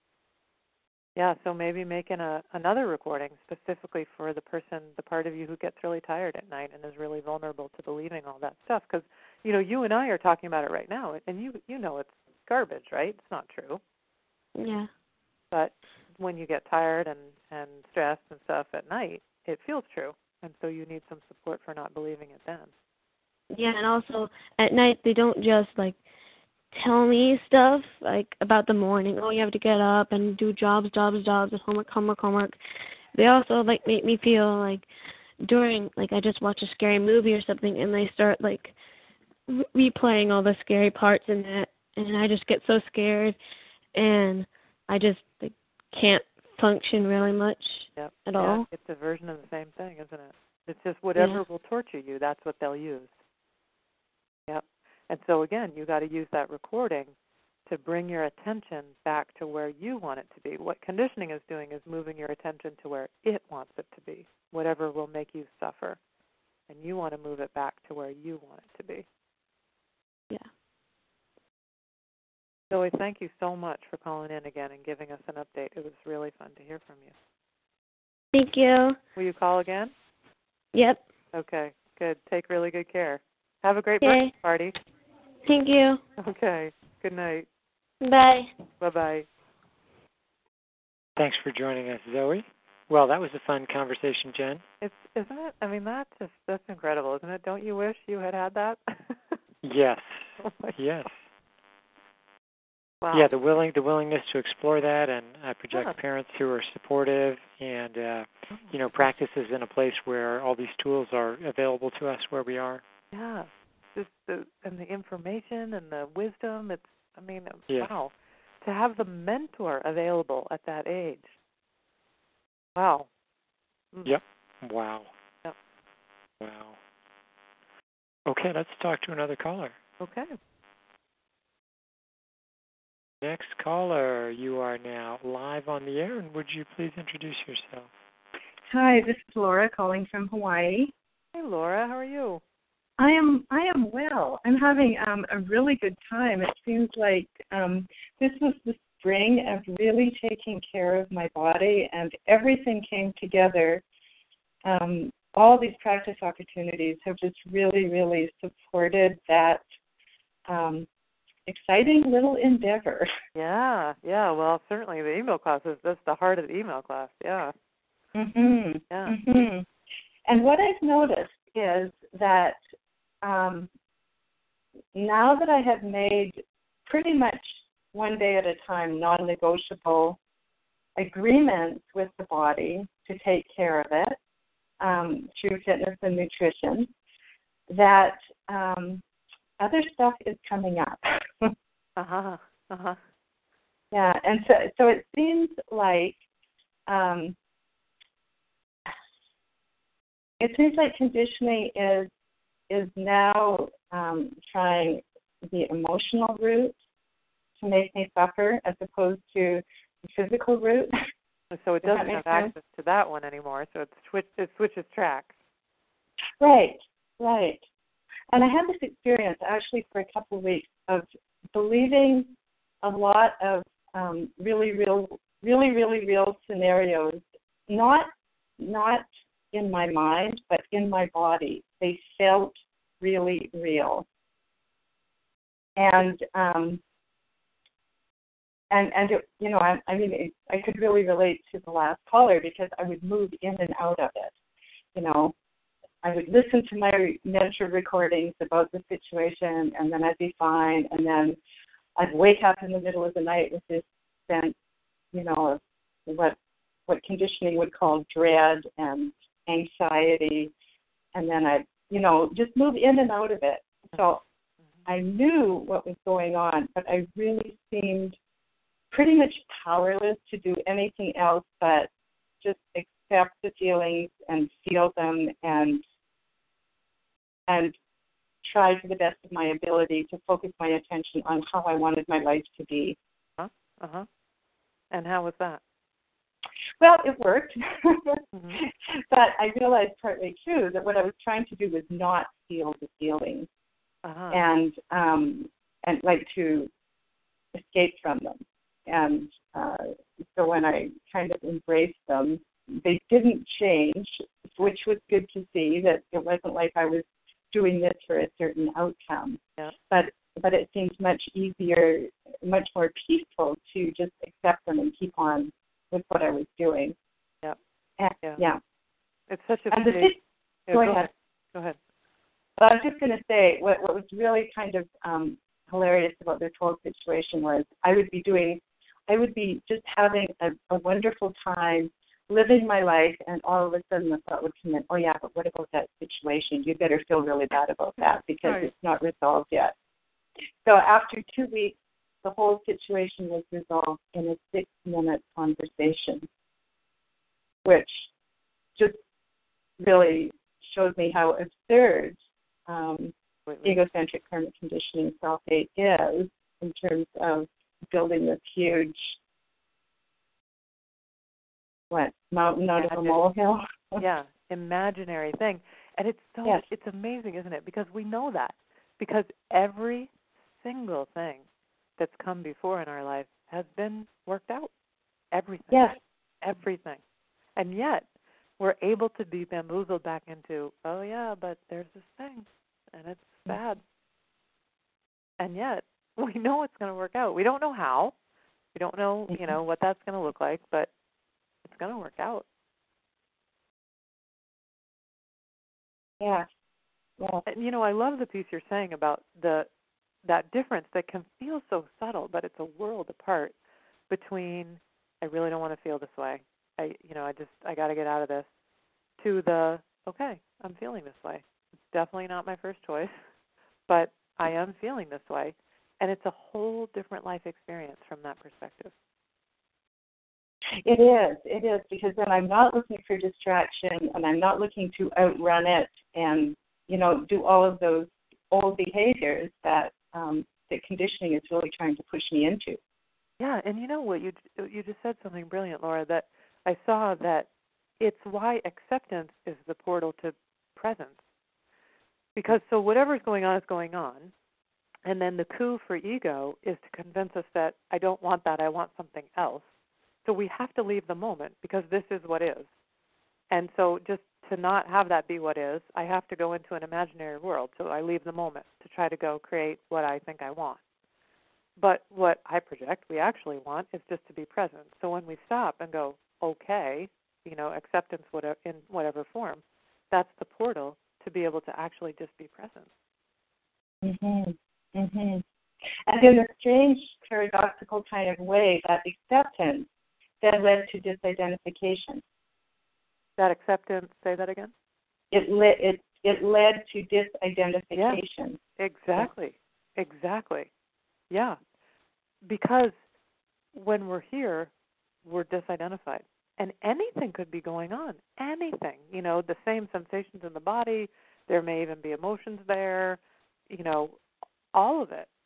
Yeah, so maybe making another recording specifically for the part of you who gets really tired at night and is really vulnerable to believing all that stuff. Because, you and I are talking about it right now, and you know it's garbage, right? It's not true. Yeah. But when you get tired and stressed and stuff at night, it feels true. And so you need some support for not believing it then. Yeah, and also at night they don't just, tell me stuff about the morning. Oh, you have to get up and do jobs, and homework. They also make me feel during I just watch a scary movie or something, and they start replaying all the scary parts in that, and I just get so scared, and I just can't function really much at all. It's a version of the same thing, isn't it? It's just whatever will torture you, that's what they'll use. Yep. And so, again, you got to use that recording to bring your attention back to where you want it to be. What conditioning is doing is moving your attention to where it wants it to be, whatever will make you suffer. And you want to move it back to where you want it to be. Yeah. Zoe, thank you so much for calling in again and giving us an update. It was really fun to hear from you. Thank you. Will you call again? Yep. Okay, good. Take really good care. Have a great birthday party. Thank you. Okay. Good night. Bye. Bye-bye. Thanks for joining us, Zoe. Well, that was a fun conversation, Jen. Isn't it? I mean, that's incredible, isn't it? Don't you wish you had that? Yes. Oh yes. Wow. Yeah, the willingness to explore that, and I project parents who are supportive, and practices in a place where all these tools are available to us where we are. Yeah, just the information and the wisdom. Yeah. Wow, to have the mentor available at that age. Wow. Yep. Wow. Yep. Wow. Okay, let's talk to another caller. Okay. Next caller, you are now live on the air, and would you please introduce yourself? Hi, this is Laura calling from Hawaii. Hey, Laura, how are you? I am well. I'm having a really good time. It seems like this was the spring of really taking care of my body, and everything came together. All these practice opportunities have just really, really supported that exciting little endeavor. Yeah. Well, certainly the email class that's the heart of the email class. Yeah. Mhm. Yeah. Mhm. And what I've noticed is that now that I have made pretty much one day at a time non-negotiable agreements with the body to take care of it through fitness and nutrition, that other stuff is coming up. Yeah, and so it seems like conditioning is now trying the emotional route to make me suffer as opposed to the physical route. So it doesn't have access to that one anymore, so it switches tracks. Right. And I had this experience actually for a couple of weeks of believing a lot of really real scenarios, not in my mind, but in my body. They felt really real. And it, you know, I could really relate to the last caller because I would move in and out of it. You know, I would listen to my mentor recordings about the situation, and then I'd be fine, and then I'd wake up in the middle of the night with this sense, you know, of what conditioning would call dread and anxiety, and then I'd, you know, just move in and out of it. So I knew what was going on, but I really seemed pretty much powerless to do anything else but just accept the feelings and feel them and try to the best of my ability to focus my attention on how I wanted my life to be. And how was that? Well, it worked. But I realized partly, too, that what I was trying to do was not feel the feelings and like to escape from them. And so when I kind of embraced them, they didn't change, which was good to see, that it wasn't like I was doing this for a certain outcome. Yeah. But it seems much easier, much more peaceful to just accept them and keep on with what I was doing. Yeah. Yeah. It's such a and big... Go ahead. Go ahead. But I was just going to say, what was really kind of hilarious about this whole situation was I would be just having a wonderful time living my life, and all of a sudden the thought would come in, oh yeah, but what about that situation? You better feel really bad about that because it's not resolved yet. So after 2 weeks, the whole situation was resolved in a 6-minute conversation, which just really showed me how absurd egocentric karmic conditioning self-hate is in terms of building this huge mountain out of a molehill. Yeah, imaginary thing. And it's it's amazing, isn't it? Because we know that. Because every single thing that's come before in our life has been worked out. Everything. Yes. Everything. And yet we're able to be bamboozled back into, oh yeah, but there's this thing and it's bad. And yet we know it's going to work out. We don't know how. We don't know, you know, what that's going to look like, but it's going to work out. Yeah. And, you know, I love the piece you're saying about that difference that can feel so subtle, but it's a world apart between I really don't want to feel this way. I got to get out of this, to the, okay, I'm feeling this way. It's definitely not my first choice, but I am feeling this way. And it's a whole different life experience from that perspective. It is, because then I'm not looking for distraction and I'm not looking to outrun it and, you know, do all of those old behaviors that that conditioning is really trying to push me into. Yeah, and you know what, you just said something brilliant, Laura, that I saw that it's why acceptance is the portal to presence. Because so whatever's going on is going on, and then the coup for ego is to convince us that I don't want that, I want something else. So we have to leave the moment because this is what is. And so just to not have that be what is, I have to go into an imaginary world. So I leave the moment to try to go create what I think I want. But what I project we actually want is just to be present. So when we stop and go, okay, you know, acceptance in whatever form, that's the portal to be able to actually just be present. And in a strange, paradoxical kind of way, that acceptance then led to disidentification. That acceptance, say that again? It led to disidentification. Yeah, exactly. Yeah, because when we're here, we're disidentified. And anything could be going on, anything. You know, the same sensations in the body, there may even be emotions there, you know, all of it.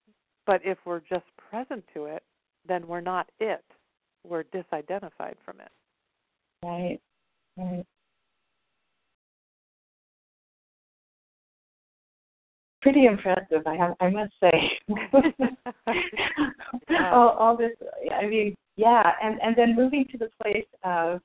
But if we're just present to it, then we're not it. We're disidentified from it. Right. Pretty impressive, I must say. all this, I mean, yeah, and then moving to the place of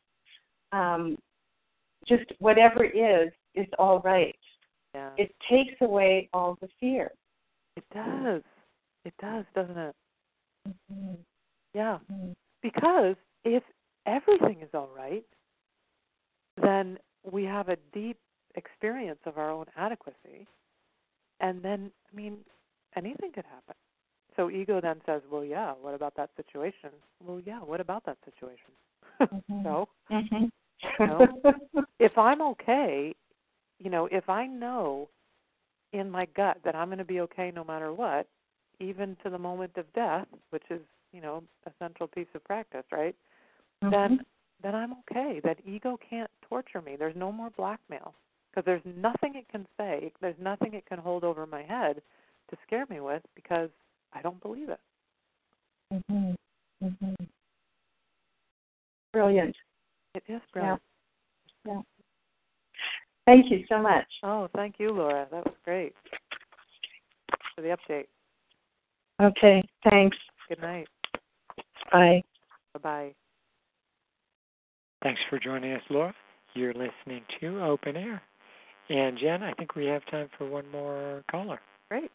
just whatever is all right. Yeah. It takes away all the fear. It does. It does, doesn't it? Mm-hmm. Yeah. Mm-hmm. Because if everything is all right, then we have a deep experience of our own adequacy. And then, I mean, anything could happen. So ego then says, well, yeah, what about that situation? Well, yeah, what about that situation? Mm-hmm. So, mm-hmm. If I'm okay, if I know in my gut that I'm going to be okay no matter what, even to the moment of death, which is, a central piece of practice, right? Mm-hmm. Then I'm okay. That ego can't torture me. There's no more blackmail because there's nothing it can say. There's nothing it can hold over my head to scare me with because I don't believe it. Mm-hmm. Mm-hmm. Brilliant. It is brilliant. Yeah. Thank you so much. Oh, thank you, Laura. That was great for the update. Okay, thanks. Good night. Bye. Bye-bye. Thanks for joining us, Laura. You're listening to Open Air. And Jen, I think we have time for one more caller. Great.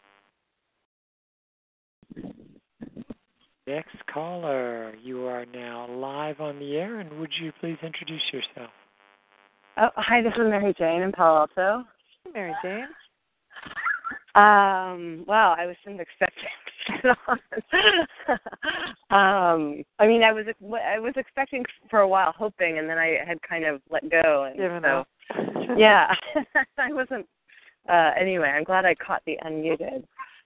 Next caller, you are now live on the air, and would you please introduce yourself? Oh, hi, this is Mary Jane in Palo Alto. Hey, Mary Jane. Wow, I wasn't expecting to I mean, I was expecting for a while, hoping, and then I had kind of let go, and so yeah, I wasn't. Anyway, I'm glad I caught the unmuted.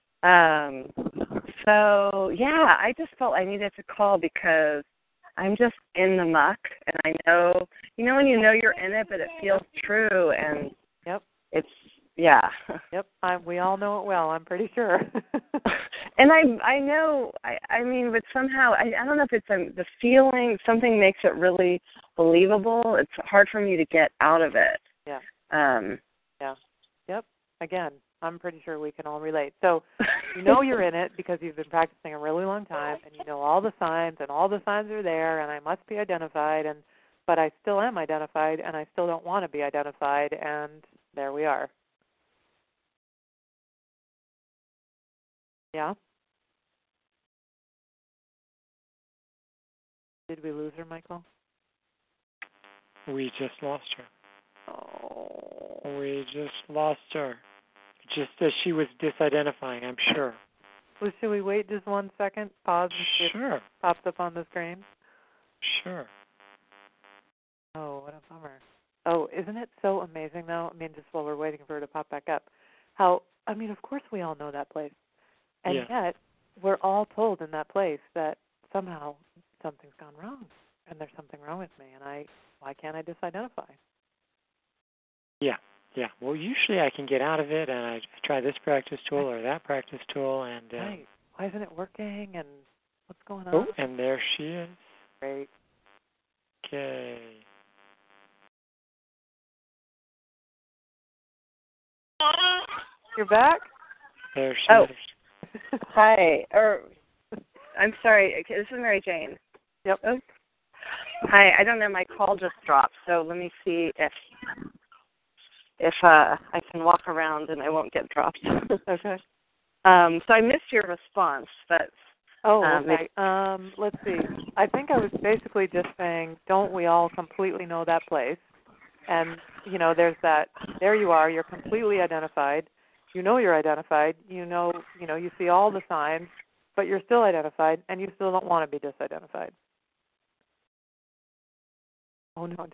So yeah, I just felt I needed to call because I'm just in the muck, and I know, when you know you're in it, but it feels true, and yep, it's. Yeah. Yep. We all know it well, I'm pretty sure. And I know, I mean, but somehow, I don't know if it's the feeling, something makes it really believable. It's hard for me to get out of it. Yeah. Yeah. Yep. Again, I'm pretty sure we can all relate. So you're in it because you've been practicing a really long time, and you know all the signs, and all the signs are there, and I must be identified, but I still am identified, and I still don't want to be identified, and there we are. Yeah? Did we lose her, Michael? We just lost her. Oh. We just lost her. Just as she was disidentifying, I'm sure. Well, should we wait just 1 second? Pause and see if it pops up on the screen? Sure. Oh, what a bummer. Oh, isn't it so amazing, though? I mean, just while we're waiting for her to pop back up. Of course we all know that place. And yet, we're all told in that place that somehow something's gone wrong, and there's something wrong with me, and why can't I disidentify? Yeah. Well, usually I can get out of it, and I try this practice tool or that practice tool, and right. Why isn't it working? And what's going on? Oh, and there she is. Great. Okay. You're back? There she is. Hi, I'm sorry, this is Mary Jane. Yep. Oh. Hi, I don't know, my call just dropped, so let me see if I can walk around and I won't get dropped. Okay. So I missed your response, but... okay. Let's see. I think I was basically just saying, don't we all completely know that place? And, there's that, there you are, you're completely identified. You know you're identified. You see all the signs, but you're still identified, and you still don't want to be disidentified. Oh no!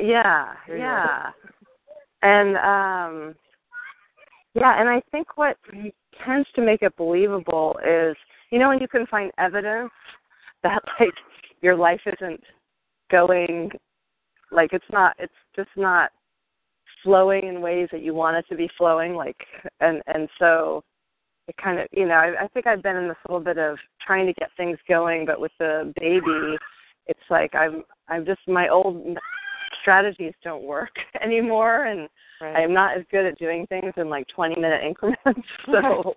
And I think what tends to make it believable is, when you can find evidence that your life isn't going, it's just not flowing in ways that you want it to be flowing, and so it kind of, I think I've been in this little bit of trying to get things going, but with the baby, it's like I'm just, my old strategies don't work anymore, and right. I'm not as good at doing things in like 20-minute increments. So,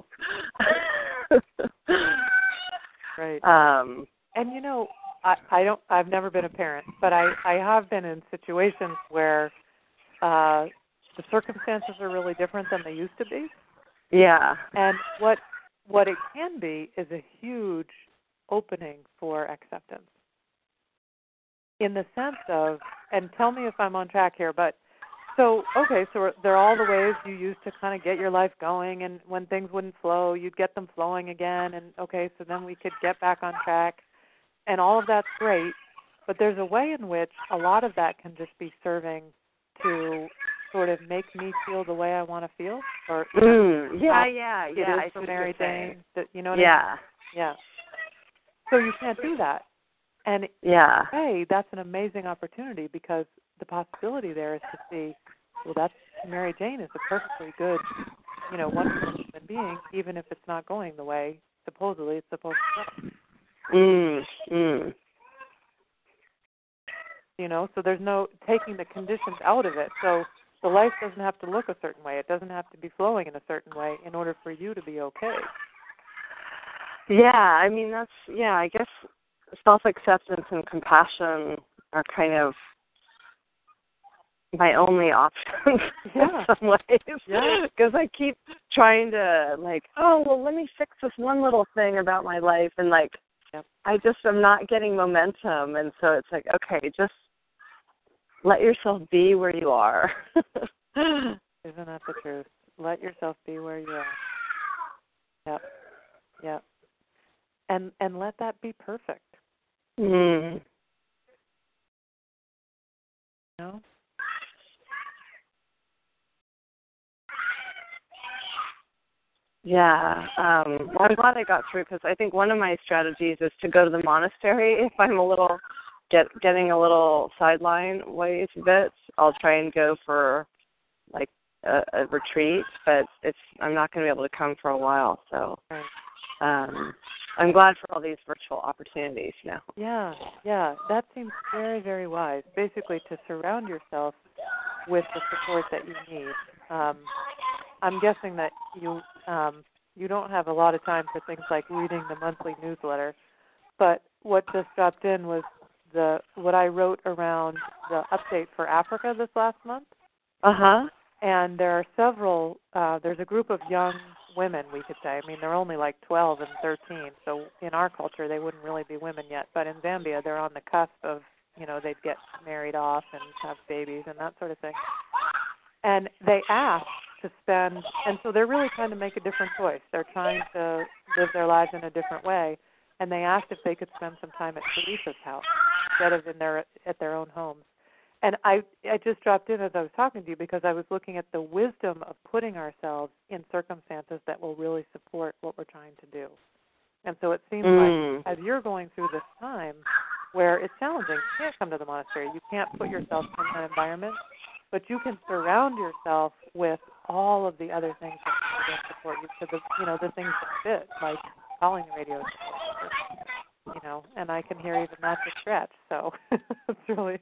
right. And I've never been a parent, but I have been in situations where the circumstances are really different than they used to be. Yeah. And what it can be is a huge opening for acceptance. In the sense of, and tell me if I'm on track here, but so there are all the ways you used to kind of get your life going, and when things wouldn't flow, you'd get them flowing again, and so then we could get back on track, and all of that's great, but there's a way in which a lot of that can just be serving to sort of make me feel the way I want to feel, or yeah. It is for Mary Jane, you know what yeah. I mean? Yeah. So you can't do that. And hey, that's an amazing opportunity, because the possibility there is to see, well, that's Mary Jane is a perfectly good, wonderful human being, even if it's not going the way supposedly it's supposed to go. So there's no taking the conditions out of it. So the life doesn't have to look a certain way. It doesn't have to be flowing in a certain way in order for you to be okay. Yeah, I mean, I guess self-acceptance and compassion are kind of my only options in some ways. Yeah. Because I keep trying to, let me fix this one little thing about my life, and, I just am not getting momentum, and so it's like, okay, just let yourself be where you are. Isn't that the truth? Let yourself be where you are. Yep. And let that be perfect. Yeah. Well, I'm glad I got through, because I think one of my strategies is to go to the monastery. If I'm getting a little sideline ways a bit, I'll try and go for a retreat, but I'm not going to be able to come for a while. So I'm glad for all these virtual opportunities now. Yeah. That seems very, very wise. Basically, to surround yourself with the support that you need. I'm guessing that you don't have a lot of time for things like reading the monthly newsletter, but what just dropped in was what I wrote around the update for Africa this last month. And there are several. There's a group of young women, we could say. I mean, they're only 12 and 13, so in our culture they wouldn't really be women yet. But in Zambia, they're on the cusp of, they'd get married off and have babies and that sort of thing. And they asked to spend, and so they're really trying to make a different choice. They're trying to live their lives in a different way. And they asked if they could spend some time at Teresa's house instead of at their own homes. And I just dropped in as I was talking to you, because I was looking at the wisdom of putting ourselves in circumstances that will really support what we're trying to do. And so it seems like as you're going through this time where it's challenging, you can't come to the monastery, you can't put yourself in that environment, but you can surround yourself with all of the other things that can support you, to the things that fit, like calling the radio station, and I can hear even that's a stretch, so it's really...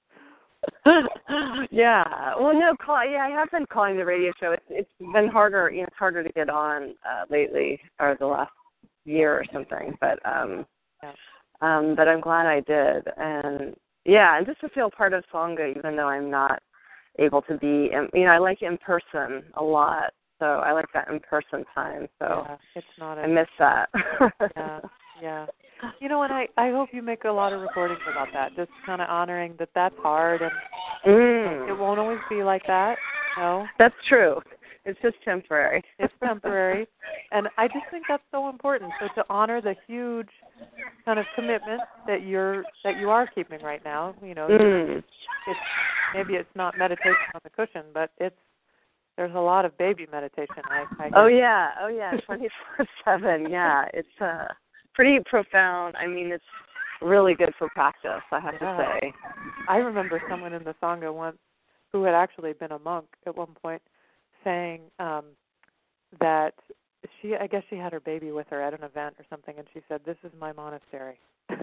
Yeah. Well, no, I have been calling the radio show. It's been harder. It's harder to get on lately, or the last year or something. But but I'm glad I did, and just to feel part of Sangha, even though I'm not able to be. I like in person a lot, so I like that in person time. So it's not. I miss that. Yeah. And I hope you make a lot of recordings about that, just kind of honoring that that's hard, and it won't always be like that. No. That's true. It's just temporary. It's temporary. And I just think that's so important. So to honor the huge kind of commitment that you are keeping right now, maybe it's not meditation on the cushion, but there's a lot of baby meditation. Oh yeah, 24/7. Yeah, it's pretty profound. I mean, it's really good for practice, I have to say. I remember someone in the Sangha once who had actually been a monk at one point saying that I guess she had her baby with her at an event or something, and she said, "This is my monastery."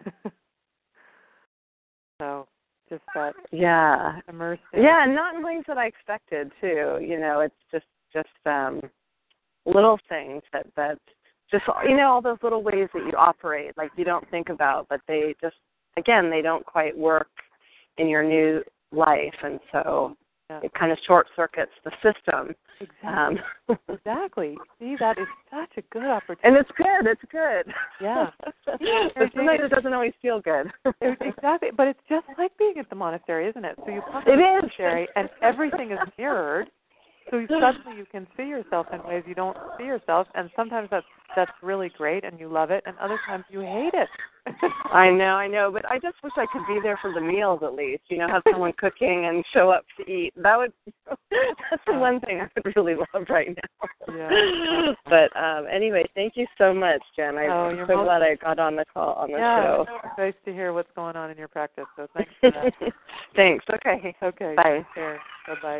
So just that. Yeah. Immersed. Yeah, and not in ways that I expected too. It's just little things that just all those little ways that you operate, like you don't think about, but they just they don't quite work in your new life, and so it kind of short circuits the system. Exactly. Exactly. See, that is such a good opportunity. And it's good. It's good. Yeah. But sometimes it doesn't always feel good. Exactly. But it's just like being at the monastery, isn't it? So you come to the monastery and everything is mirrored. So suddenly you can see yourself in ways you don't see yourself, and sometimes that's really great and you love it, and other times you hate it. I know, but I just wish I could be there for the meals at least. Have someone cooking and show up to eat. That's the one thing I would really love right now. Yeah. But anyway, thank you so much, Jen. I'm so glad I got on the call on the show. It's nice to hear what's going on in your practice. So thanks for that. Thanks. Okay. Bye. Bye.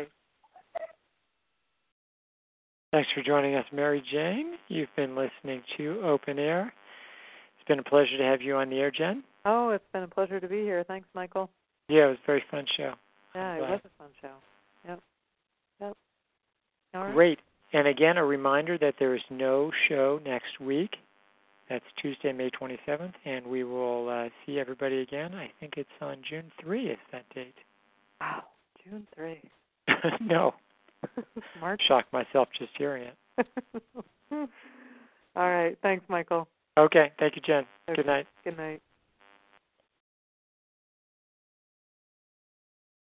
Thanks for joining us, Mary Jane. You've been listening to Open Air. It's been a pleasure to have you on the air, Jen. Oh, it's been a pleasure to be here. Thanks, Michael. Yeah, it was a very fun show. Yeah, it was a fun show. Yep. All right. Great. And again, a reminder that there is no show next week. That's Tuesday, May 27th, and we will see everybody again. I think it's on June 3 is that date. Wow, June 3. No. March. Shocked myself just hearing it. All right. Thanks, Michael. Okay. Thank you, Jen. Okay. Good night. Good night.